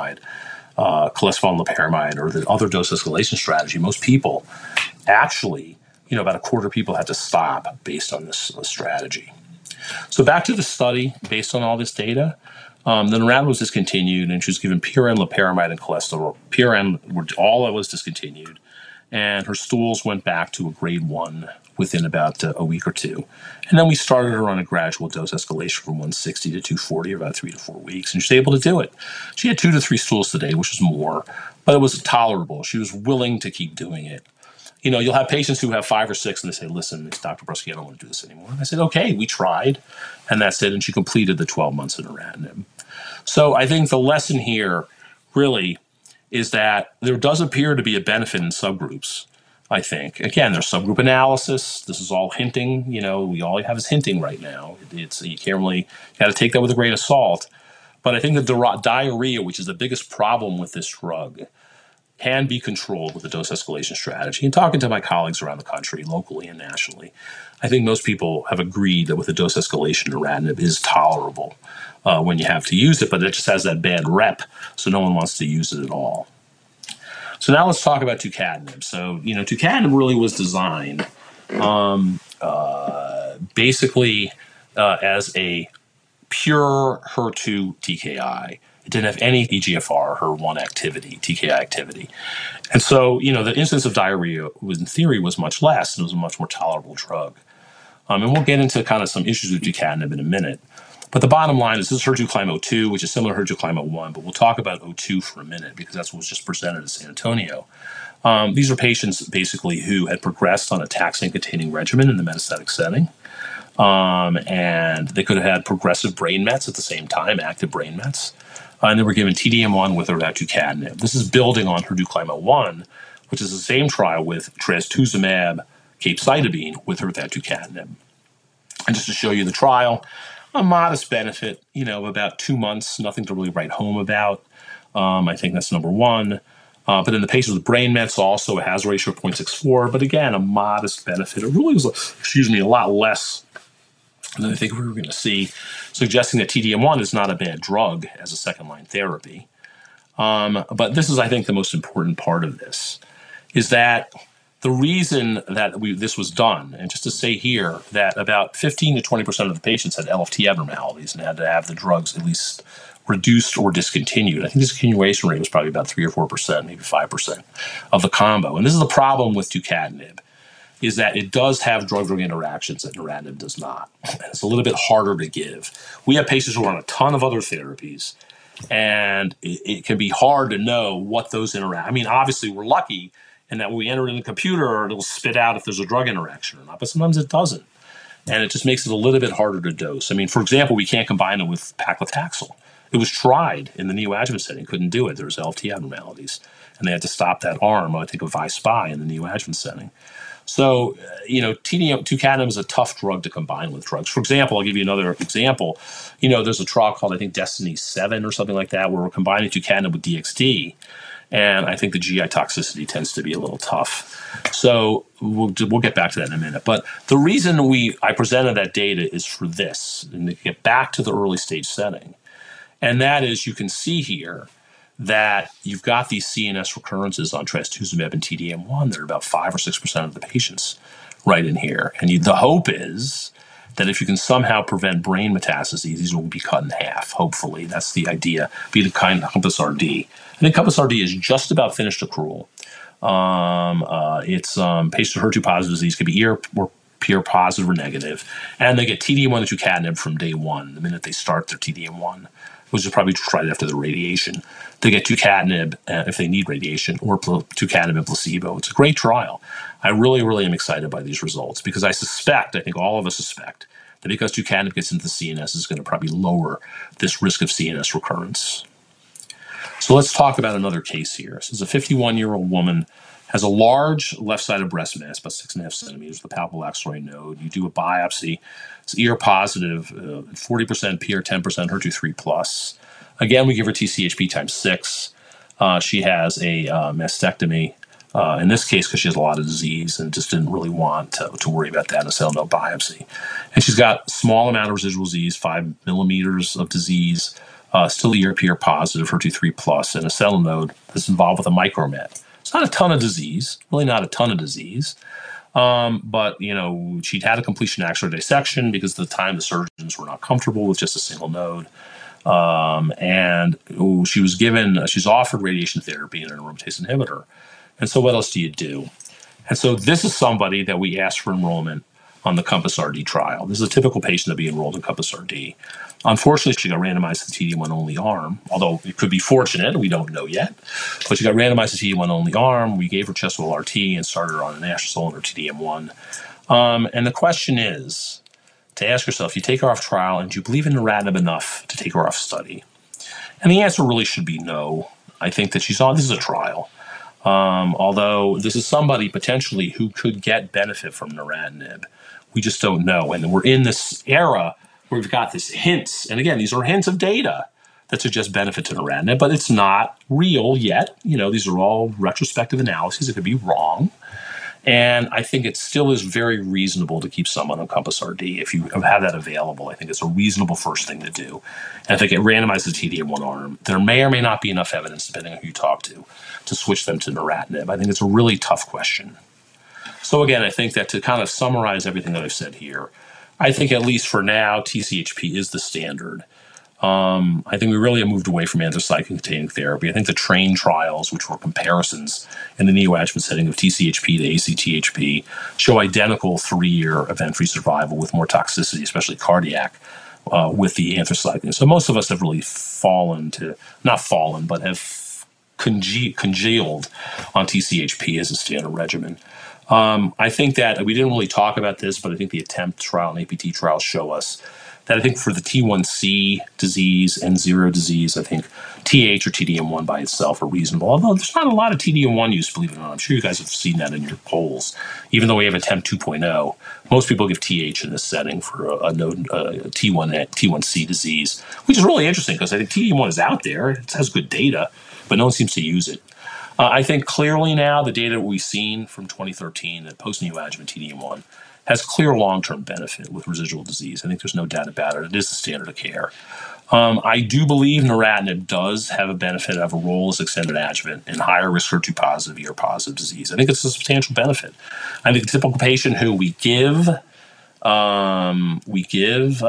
loperamide, or the other dose escalation strategy, most people actually, about a quarter of people had to stop based on this strategy. So back to the study, based on all this data, the neratinib was discontinued, and she was given PRN, loperamide, and cholesterol. PRN all that was discontinued, and her stools went back to a grade 1 within about a week or 2. And then we started her on a gradual dose escalation from 160 to 240, about 3 to 4 weeks, and she was able to do it. She had 2 to 3 stools today, which was more, but it was tolerable. She was willing to keep doing it. You'll have patients who have 5 or 6, and they say, listen, Dr. Brusky, I don't want to do this anymore. And I said, okay, we tried, and that's it. And she completed the 12 months of neratinib. So I think the lesson here really is that there does appear to be a benefit in subgroups, I think. Again, there's subgroup analysis. This is all hinting. We all have is hinting right now. You can't really, you got to take that with a grain of salt. But I think the diarrhea, which is the biggest problem with this drug, can be controlled with the dose escalation strategy. And talking to my colleagues around the country, locally and nationally, I think most people have agreed that with the dose escalation, neratinib is tolerable when you have to use it, but it just has that bad rep, so no one wants to use it at all. So now let's talk about tucatinib. So, tucatinib really was designed basically as a pure HER2 TKI. It didn't have any EGFR, HER1 activity, TKI activity. And so, the incidence of diarrhea in theory was much less, and it was a much more tolerable drug. And we'll get into kind of some issues with tucatinib in a minute. But the bottom line is this is HER2CLIMB-02, which is similar to HER2CLIMB-01, but we'll talk about 02 for a minute because that's what was just presented at San Antonio. These are patients basically who had progressed on a taxane-containing regimen in the metastatic setting. And they could have had progressive brain mets at the same time, active brain mets. And they were given TDM1 with or without tucatinib. This is building on HER2CLIMB-01, which is the same trial with trastuzumab, capecitabine with or without tucatinib. And just to show you the trial, a modest benefit, of about 2 months, nothing to really write home about. I think that's number one. But in the patients with brain mets, also a hazard ratio of 0.64. But again, a modest benefit. It really was, a lot less than I think we were going to see, suggesting that TDM1 is not a bad drug as a second-line therapy. But this is, I think, the most important part of this, is that the reason that this was done, and just to say here that about 15 to 20% of the patients had LFT abnormalities and had to have the drugs at least reduced or discontinued. I think the discontinuation rate was probably about 3 or 4%, maybe 5% of the combo. And this is the problem with tucatinib, is that it does have drug-drug interactions that neratinib does not. And it's a little bit harder to give. We have patients who are on a ton of other therapies, and it can be hard to know what those interact. I mean, obviously, we're lucky in that when we enter it in the computer, it'll spit out if there's a drug interaction or not, but sometimes it doesn't. And it just makes it a little bit harder to dose. I mean, for example, we can't combine it with paclitaxel. It was tried in the neoadjuvant setting, couldn't do it. There was LFT abnormalities, and they had to stop that arm, I think, of VI-SPY in the neoadjuvant setting. So, tucatinib is a tough drug to combine with drugs. For example, I'll give you another example. There's a trial called, I think, Destiny 7 or something like that, where we're combining tucatinib with DXD, and I think the GI toxicity tends to be a little tough. So we'll get back to that in a minute. But the reason I presented that data is for this, and to get back to the early stage setting. And that is, you can see here that you've got these CNS recurrences on trastuzumab and T-DM1 that are about 5 or 6% of the patients right in here. And the hope is that if you can somehow prevent brain metastases, these will be cut in half, hopefully. That's the idea, be the kind of CompassRD. I think CompassRD is just about finished accrual. It's patients with HER2-positive disease, could be peer positive or negative, and they get T-DM1 and tucatinib from day one, the minute they start their T-DM1, which is probably right after the radiation. They get tucatinib if they need radiation, or tucatinib and placebo. It's a great trial. I really, really am excited by these results because I think all of us suspect, that because tucatinib gets into the CNS, is going to probably lower this risk of CNS recurrence. So let's talk about another case here. This is a 51-year-old woman, has a large left-sided breast mass, about 6.5 centimeters, the palpable axillary node. You do a biopsy. It's ER positive, 40% PR, 10% HER2/3+. Again, we give her TCHP times 6. She has a mastectomy, in this case because she has a lot of disease and just didn't really want to worry about that in a sentinel node biopsy. And she's got a small amount of residual disease, 5 millimeters of disease, still ER/PR positive, HER2/3+, and a sentinel node that's involved with a micromet. It's not a ton of disease, really not a ton of disease. But, she'd had a completion axillary dissection because at the time the surgeons were not comfortable with just a single node. She's offered radiation therapy and an aromatase inhibitor. And so what else do you do? And so this is somebody that we asked for enrollment on the CompassRD trial. This is a typical patient that be enrolled in CompassRD. Unfortunately, she got randomized to the T-DM1 only arm, although it could be fortunate, we don't know yet. But she got randomized to the T-DM1 only arm. We gave her chest wall RT and started her on an anastrozole and her T-DM1. And the question is to ask yourself, you take her off trial, and do you believe in neratinib enough to take her off study? And the answer really should be no. I think that this is a trial. Although this is somebody potentially who could get benefit from neratinib. We just don't know. And we're in this era where we've got this hints. And again, these are hints of data that suggest benefit to neratinib, but it's not real yet. These are all retrospective analyses. It could be wrong. And I think it still is very reasonable to keep someone on CompassRD. If you have that available, I think it's a reasonable first thing to do. And if they get randomized to the T-DM1 arm, there may or may not be enough evidence, depending on who you talk to switch them to neratinib. I think it's a really tough question. So again, I think that to kind of summarize everything that I've said here, I think at least for now, TCHP is the standard. I think we really have moved away from anthracycline-containing therapy. I think the TRAIN trials, which were comparisons in the neoadjuvant setting of TCHP to ACTHP, show identical 3-year event-free survival with more toxicity, especially cardiac, with the anthracycline. So most of us have really have congealed on TCHP as a standard regimen. I think that we didn't really talk about this, but I think the ATTEMPT trial and APT trials show us that I think for the T1C disease and zero disease, I think TH or TDM1 by itself are reasonable. Although there's not a lot of TDM1 use, believe it or not. I'm sure you guys have seen that in your polls. Even though we have ATTEMPT 2.0, most people give TH in this setting for a T1C disease, which is really interesting because I think TDM1 is out there. It has good data, but no one seems to use it. I think clearly now the data we've seen from 2013 that post-neoadjuvant TDM1 has clear long-term benefit with residual disease. I think there's no doubt about it. It is the standard of care. I do believe neratinib does have a benefit of a role as extended adjuvant in higher risk HER2-positive, ER-positive disease. I think it's a substantial benefit. I think the typical patient who we give We give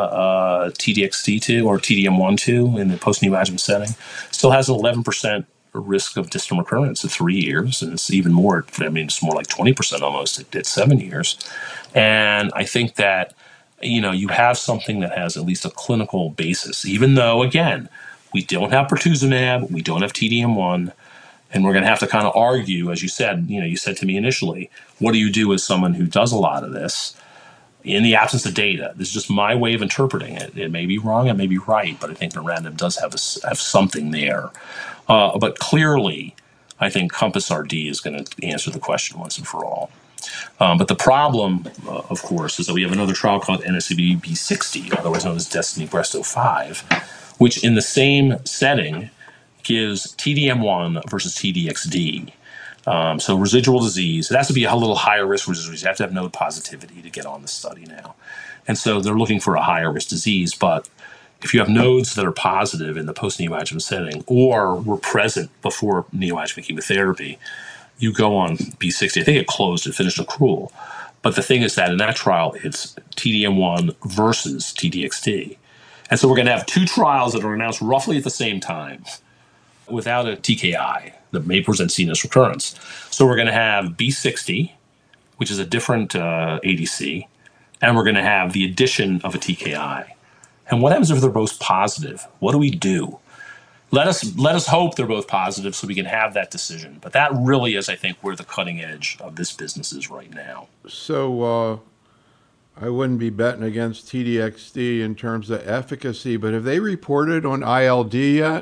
TDXT2 or TDM1 in the post-neoadjuvant setting. Still has an 11% risk of distant recurrence at 3 years, and it's even more. I mean, it's more like 20% almost at 7 years. And I think that you have something that has at least a clinical basis, even though again we don't have pertuzumab, we don't have TDM1. And we're going to have to kind of argue, as you said, you said to me initially, what do you do as someone who does a lot of this in the absence of data? This is just my way of interpreting it. It may be wrong, it may be right, but I think neratinib does have something there. But clearly, I think Compass RD is going to answer the question once and for all. But the problem, of course, is that we have another trial called NSCB B60, otherwise known as Destiny Breast 05, which in the same setting gives TDM1 versus TDXD. So residual disease, it has to be a little higher risk residual disease. You have to have node positivity to get on the study now. And so they're looking for a higher risk disease. But if you have nodes that are positive in the post-neoadjuvant setting or were present before neoadjuvant chemotherapy, you go on B60. I think it closed, it finished accrual. But the thing is that in that trial, it's TDM1 versus TDXD. And so we're going to have two trials that are announced roughly at the same time without a TKI that may present CNS recurrence. So we're going to have B60, which is a different ADC, and we're going to have the addition of a TKI. And what happens if they're both positive? What do we do? Let us hope they're both positive so we can have that decision. But that really is, I think, where the cutting edge of this business is right now. So I wouldn't be betting against TDXD in terms of efficacy, but have they reported on ILD yet?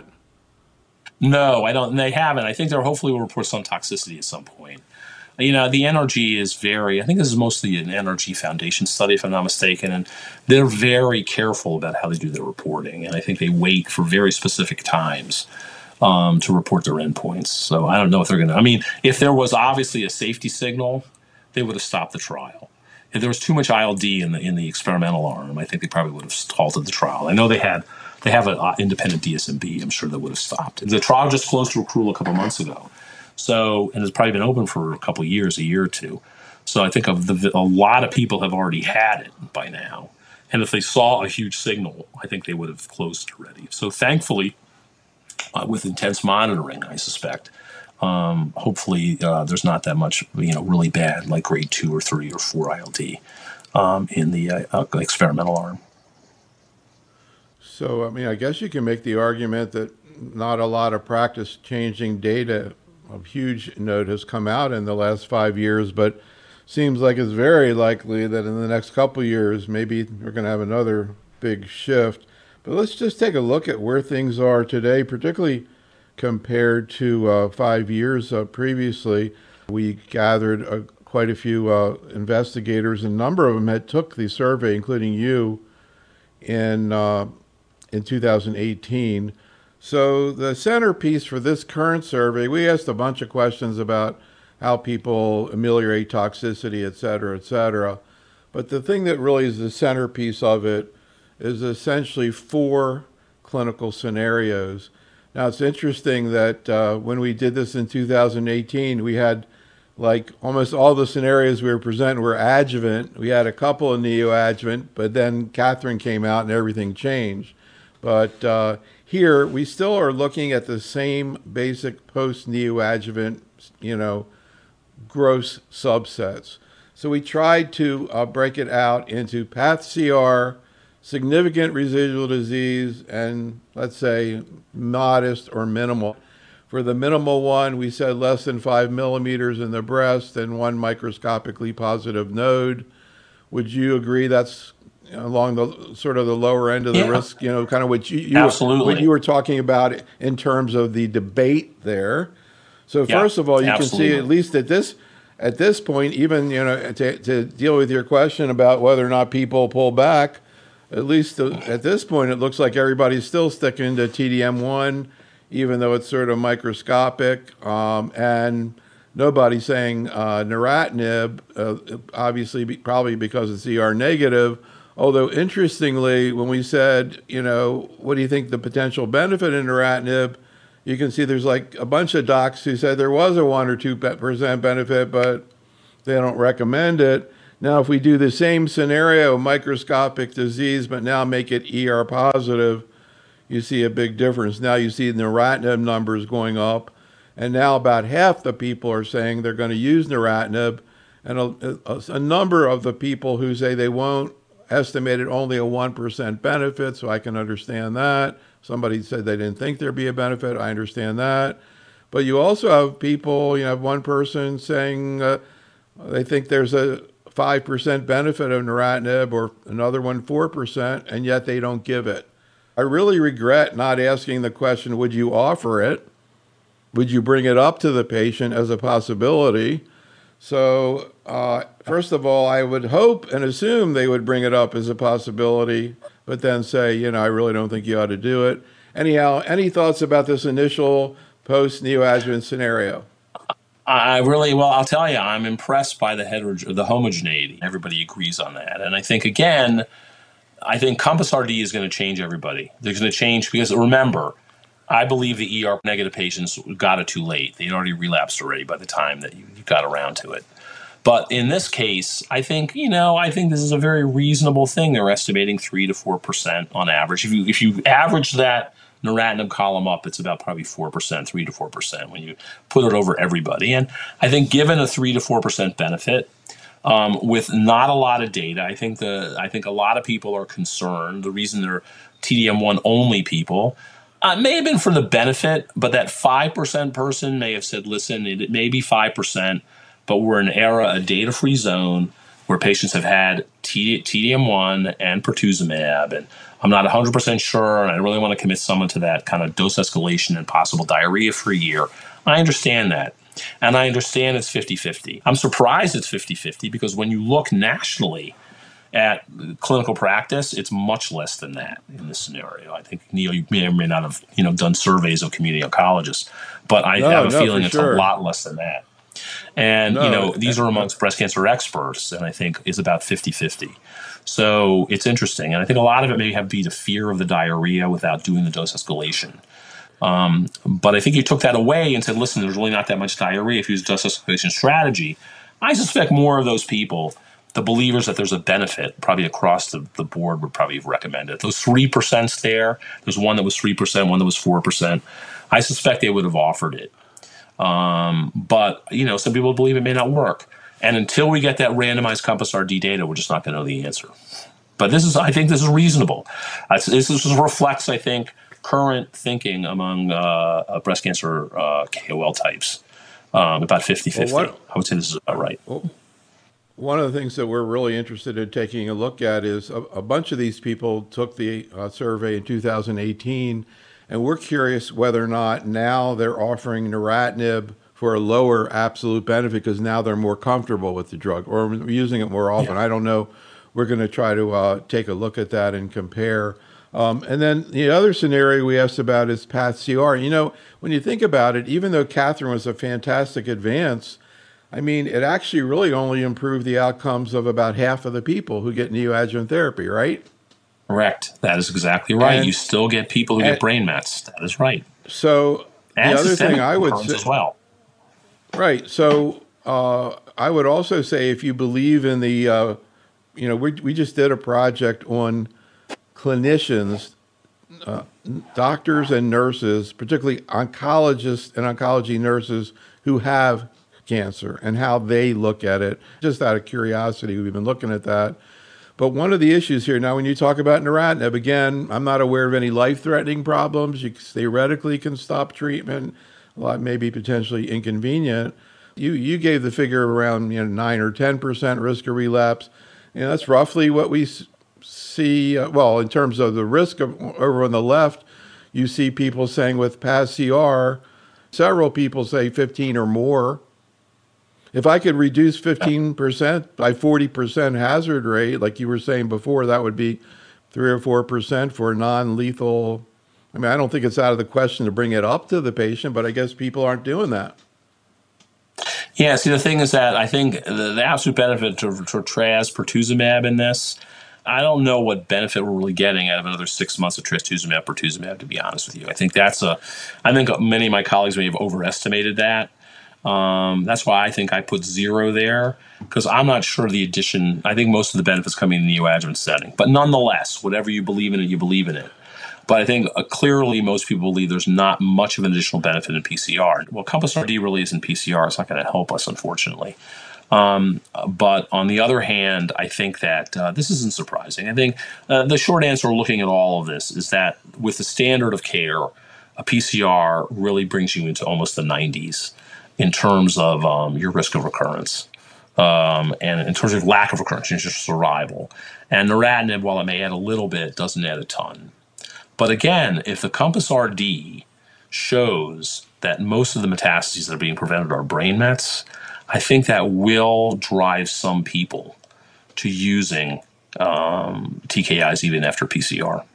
No, I don't. They haven't. I think they'll hopefully will report some toxicity at some point. The NRG is I think this is mostly an NRG Foundation study, if I'm not mistaken, and they're very careful about how they do their reporting. And I think they wait for very specific times to report their endpoints. So I don't know if they're going to, if there was obviously a safety signal, they would have stopped the trial. If there was too much ILD in the experimental arm, I think they probably would have halted the trial. I know they have an independent DSMB. I'm sure that would have stopped. The trial just closed to accrual a couple months ago. So, and it's probably been open for a couple of years, a year or two. So I think a lot of people have already had it by now. And if they saw a huge signal, I think they would have closed already. So thankfully, with intense monitoring, I suspect, hopefully there's not that much, really bad, like grade 2 or 3 or 4 ILD in the experimental arm. So, I guess you can make the argument that not a lot of practice-changing data of huge note has come out in the last 5 years, but seems like it's very likely that in the next couple of years, maybe we're going to have another big shift. But let's just take a look at where things are today, particularly compared to 5 years previously. We gathered quite a few investigators, and a number of them had took the survey, including you, in 2018. So the centerpiece for this current survey, we asked a bunch of questions about how people ameliorate toxicity, et cetera, et cetera. But the thing that really is the centerpiece of it is essentially 4 clinical scenarios. Now, it's interesting that when we did this in 2018, we had like almost all the scenarios we were presenting were adjuvant. We had a couple of neoadjuvant, but then Catherine came out and everything changed. But here, we still are looking at the same basic post-neoadjuvant, gross subsets. So we tried to break it out into PathCR, significant residual disease, and let's say modest or minimal. For the minimal one, we said less than 5 millimeters in the breast and 1 microscopically positive node. Would you agree that's along the sort of the lower end of the risk, kind of what you were talking about in terms of the debate there? So first of all, you can see at least at this point, even to deal with your question about whether or not people pull back, at least at this point, it looks like everybody's still sticking to TDM1, even though it's sort of microscopic, and nobody's saying neratinib, obviously probably because it's ER negative. Although interestingly, when we said, what do you think the potential benefit in neratinib, you can see there's like a bunch of docs who said there was a 1 or 2% benefit, but they don't recommend it. Now, if we do the same scenario, microscopic disease, but now make it ER positive, you see a big difference. Now you see neratinib numbers going up, and now about half the people are saying they're going to use neratinib, and a number of the people who say they won't estimated only a 1% benefit, so I can understand that. Somebody said they didn't think there'd be a benefit. I understand that. But you also have people, you have one person saying they think there's a 5% benefit of neratinib, or another one 4%, and yet they don't give it. I really regret not asking the question, would you offer it? Would you bring it up to the patient as a possibility? So, first of all, I would hope and assume they would bring it up as a possibility, but then say, I really don't think you ought to do it. Anyhow, any thoughts about this initial post-neoadjuvant scenario? I'll tell you, I'm impressed by the homogeneity. Everybody agrees on that. And I think, again, Compass RD is going to change everybody. They're going to change because, remember, I believe the ER negative patients got it too late. They'd already relapsed by the time that you got around to it. But in this case, I think this is a very reasonable thing. They're estimating 3 to 4% on average. If you average that neratinib column up, it's about probably 4%, 3 to 4% when you put it over everybody. And I think given a 3 to 4% benefit, with not a lot of data, I think a lot of people are concerned. The reason they're TDM1 only people may have been for the benefit, but that 5% person may have said, listen, it may be 5%, but we're in a data-free zone where patients have had TDM1 and pertuzumab, and I'm not 100% sure, and I really want to commit someone to that kind of dose escalation and possible diarrhea for a year. I understand that. And I understand it's 50-50. I'm surprised it's 50-50 because when you look nationally at clinical practice, it's much less than that in this scenario. I think, Neil, you may or may not have done surveys of community oncologists, but I have a feeling it's a lot less than that. And, these are amongst breast cancer experts, and I think it's about 50-50. So it's interesting. And I think a lot of it may have to be the fear of the diarrhea without doing the dose escalation. But I think you took that away and said, listen, there's really not that much diarrhea if you use dose escalation strategy. I suspect more of those people, the believers that there's a benefit, probably across the board would probably recommend it. Those 3% there's one that was 3%, one that was 4%. I suspect they would have offered it. But, some people believe it may not work. And until we get that randomized Compass RD data, we're just not going to know the answer. But I think this is reasonable. This reflects, I think, current thinking among breast cancer KOL types, about 50-50. I would say this is about right. Well, one of the things that we're really interested in taking a look at is a bunch of these people took the survey in 2018, and we're curious whether or not now they're offering neratinib for a lower absolute benefit because now they're more comfortable with the drug or using it more often. Yeah. I don't know. We're going to try to take a look at that and compare. And then the other scenario we asked about is PathCR. When you think about it, even though Catherine was a fantastic advance, it actually really only improved the outcomes of about half of the people who get neoadjuvant therapy, right? Correct. That is exactly right. You still get people who get brain mets. That is right. So the other thing I would say as well. Right. So I would also say if you believe in the, we just did a project on clinicians, doctors and nurses, particularly oncologists and oncology nurses who have cancer and how they look at it. Just out of curiosity, we've been looking at that. But one of the issues here, now when you talk about neratinib, again, I'm not aware of any life-threatening problems. You theoretically can stop treatment. A lot may be potentially inconvenient. You gave the figure around 9 or 10% risk of relapse. That's roughly what we see. In terms of the risk over on the left, you see people saying with PathCR, several people say 15 or more. If I could reduce 15% by 40% hazard rate, like you were saying before, that would be 3 or 4% for non-lethal. I don't think it's out of the question to bring it up to the patient, but I guess people aren't doing that. Yeah, see, the thing is that I think the absolute benefit to pertuzumab in this, I don't know what benefit we're really getting out of another 6 months of pertuzumab, to be honest with you. I think many of my colleagues may have overestimated that. That's why I think I put 0 there, because I'm not sure the addition. I think most of the benefits coming in the neoadjuvant setting. But nonetheless, whatever you believe in it, you believe in it. But I think clearly most people believe there's not much of an additional benefit in PCR. Well, Compass RD really isn't PCR. It's not going to help us, unfortunately. But on the other hand, I think that this isn't surprising. I think the short answer looking at all of this is that with the standard of care, a PCR really brings you into almost the 90s in terms of your risk of recurrence. And in terms of lack of recurrence, your survival. And neratinib, while it may add a little bit, doesn't add a ton. But again, if the Compass RD shows that most of the metastases that are being prevented are brain mets, I think that will drive some people to using TKIs even after PCR.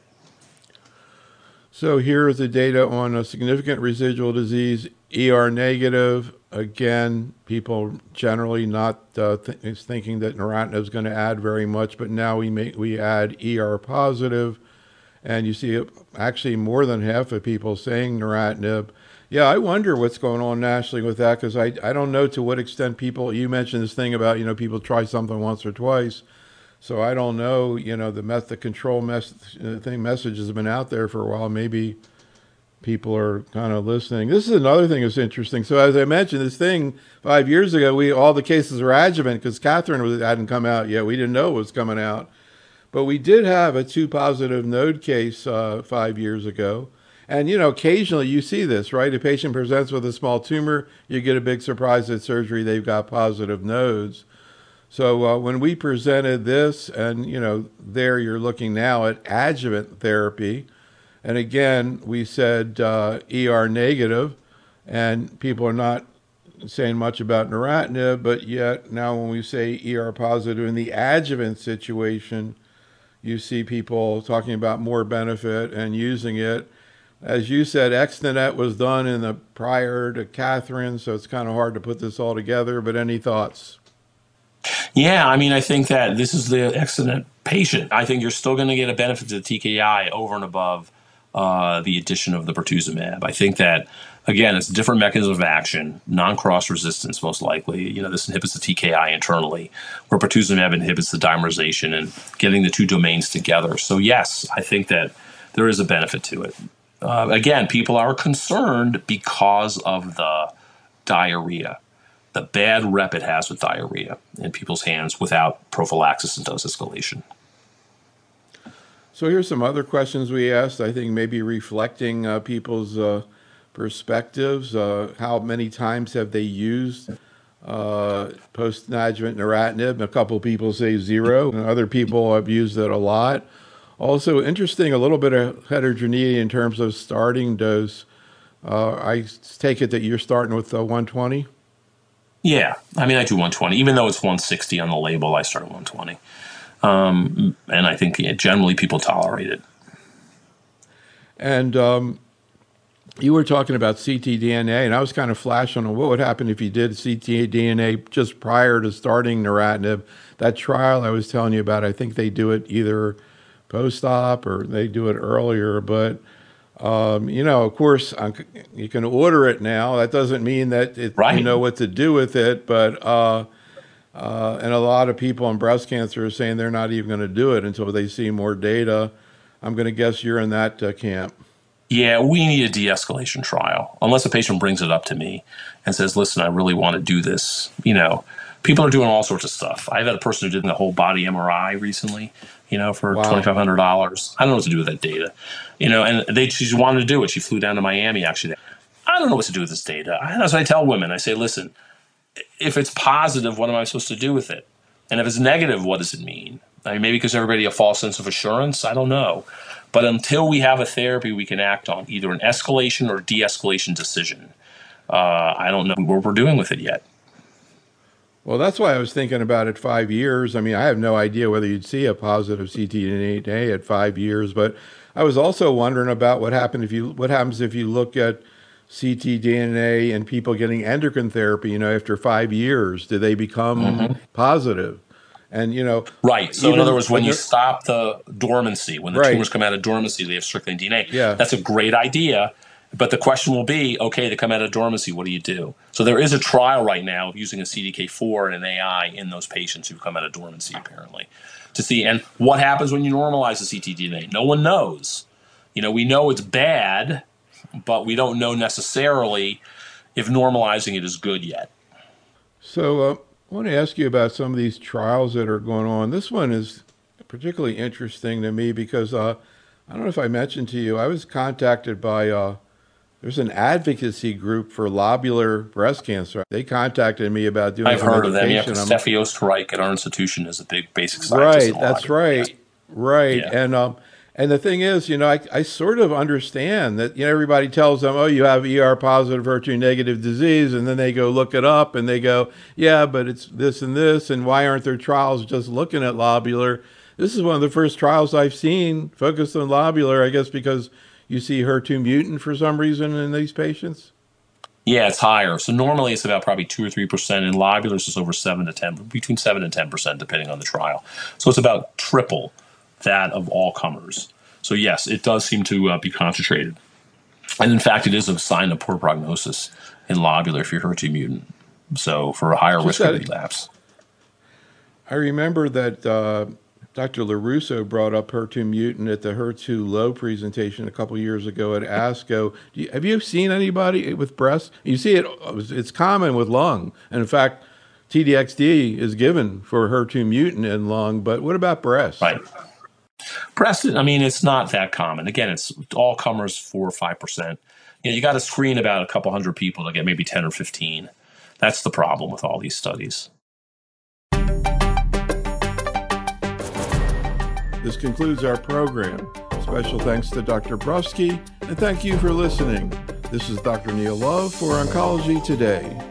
So here is the data on a significant residual disease, ER negative. Again, people generally not thinking that neratinib is going to add very much, but now we add ER positive. And you see actually more than half of people saying neratinib. Yeah, I wonder what's going on nationally with that, because I don't know to what extent people, you mentioned this thing about, people try something once or twice. So I don't know, the control message has been out there for a while. Maybe people are kind of listening. This is another thing that's interesting. So as I mentioned, this thing 5 years ago, all the cases were adjuvant because Catherine hadn't come out yet. We didn't know it was coming out. But we did have a 2 positive node case 5 years ago. And, occasionally you see this, right? A patient presents with a small tumor, you get a big surprise at surgery, they've got positive nodes. So when we presented this, and, there you're looking now at adjuvant therapy. And again, we said ER negative, and people are not saying much about neratinib, but yet now when we say ER positive in the adjuvant situation, you see people talking about more benefit and using it. As you said, Extenet was done in the prior to Catherine, so it's kind of hard to put this all together, but any thoughts? Yeah, I think that this is the Extenet patient. I think you're still going to get a benefit to the TKI over and above the addition of the pertuzumab. I think that, again, it's a different mechanism of action, non-cross resistance most likely. This inhibits the TKI internally, where pertuzumab inhibits the dimerization and getting the two domains together. So yes, I think that there is a benefit to it. Again, people are concerned because of the diarrhea, the bad rep it has with diarrhea in people's hands without prophylaxis and dose escalation. So here's some other questions we asked, I think maybe reflecting people's perspectives. How many times have they used post-adjuvant neratinib? A couple of people say 0, and other people have used it a lot. Also interesting, a little bit of heterogeneity in terms of starting dose. I take it that you're starting with 120? Yeah, I do 120. Even though it's 160 on the label, I start at 120. And I think generally people tolerate it. And you were talking about ctDNA, and I was kind of flashing on what would happen if you did ctDNA just prior to starting neratinib. That trial I was telling you about, I think they do it either post-op or they do it earlier. But, of course, you can order it now. That doesn't mean that you know what to do with it, but and a lot of people in breast cancer are saying they're not even going to do it until they see more data. I'm going to guess you're in that camp. Yeah, we need a de-escalation trial. Unless a patient brings it up to me and says, listen, I really want to do this. People are doing all sorts of stuff. I've had a person who did the whole body MRI recently, for $2,500. I don't know what to do with that data. And she wanted to do it. She flew down to Miami, actually. I don't know what to do with this data. That's what I tell women. I say, listen, if it's positive, what am I supposed to do with it? And if it's negative, what does it mean? Maybe because everybody a false sense of assurance. I don't know. But until we have a therapy we can act on, either an escalation or de-escalation decision, I don't know what we're doing with it yet. Well, that's why I was thinking about it 5 years. I have no idea whether you'd see a positive ctDNA at 5 years, but I was also wondering about what happens if you look at ctDNA and people getting endocrine therapy, after 5 years, do they become positive? And, right. So in other words, when you stop the dormancy, when the tumors come out of dormancy, they have circulating DNA. Yeah. That's a great idea. But the question will be, okay, to come out of dormancy, what do you do? So there is a trial right now of using a CDK4 and an AI in those patients who've come out of dormancy, apparently, to see. And what happens when you normalize the ctDNA? No one knows. We know it's bad, but we don't know necessarily if normalizing it is good yet. So I want to ask you about some of these trials that are going on. This one is particularly interesting to me because I don't know if I mentioned to you, I was contacted by there's an advocacy group for lobular breast cancer. They contacted me about doing I've some heard of them. Yeah, education. Steffi Oesterreich at our institution is a big basic scientist. Right, that's right. Yeah. Right. Yeah. And the thing is, I sort of understand that, everybody tells them, oh, you have ER positive, HER2 negative disease. And then they go look it up and they go, yeah, but it's this and this. And why aren't there trials just looking at lobular? This is one of the first trials I've seen focused on lobular, I guess, because you see HER2 mutant for some reason in these patients. Yeah, it's higher. So normally it's about probably 2 or 3%. In lobulars, it's over 7 to 10, between 7 and 10%, depending on the trial. So it's about triple that of all comers. So yes, it does seem to be concentrated. And in fact, it is a sign of poor prognosis in lobular if you're HER2 mutant. So for a higher risk of relapse. I remember that Dr. LaRusso brought up HER2 mutant at the HER2 low presentation a couple years ago at ASCO. Have you seen anybody with breast? You see it's common with lung. And in fact, TDXD is given for HER2 mutant in lung, but what about breast? Right. Breast, it's not that common. Again, it's all comers 4 or 5%. You got to screen about a couple hundred people to get maybe 10 or 15. That's the problem with all these studies. This concludes our program. Special thanks to Dr. Brusky, and thank you for listening. This is Dr. Neil Love for Oncology Today.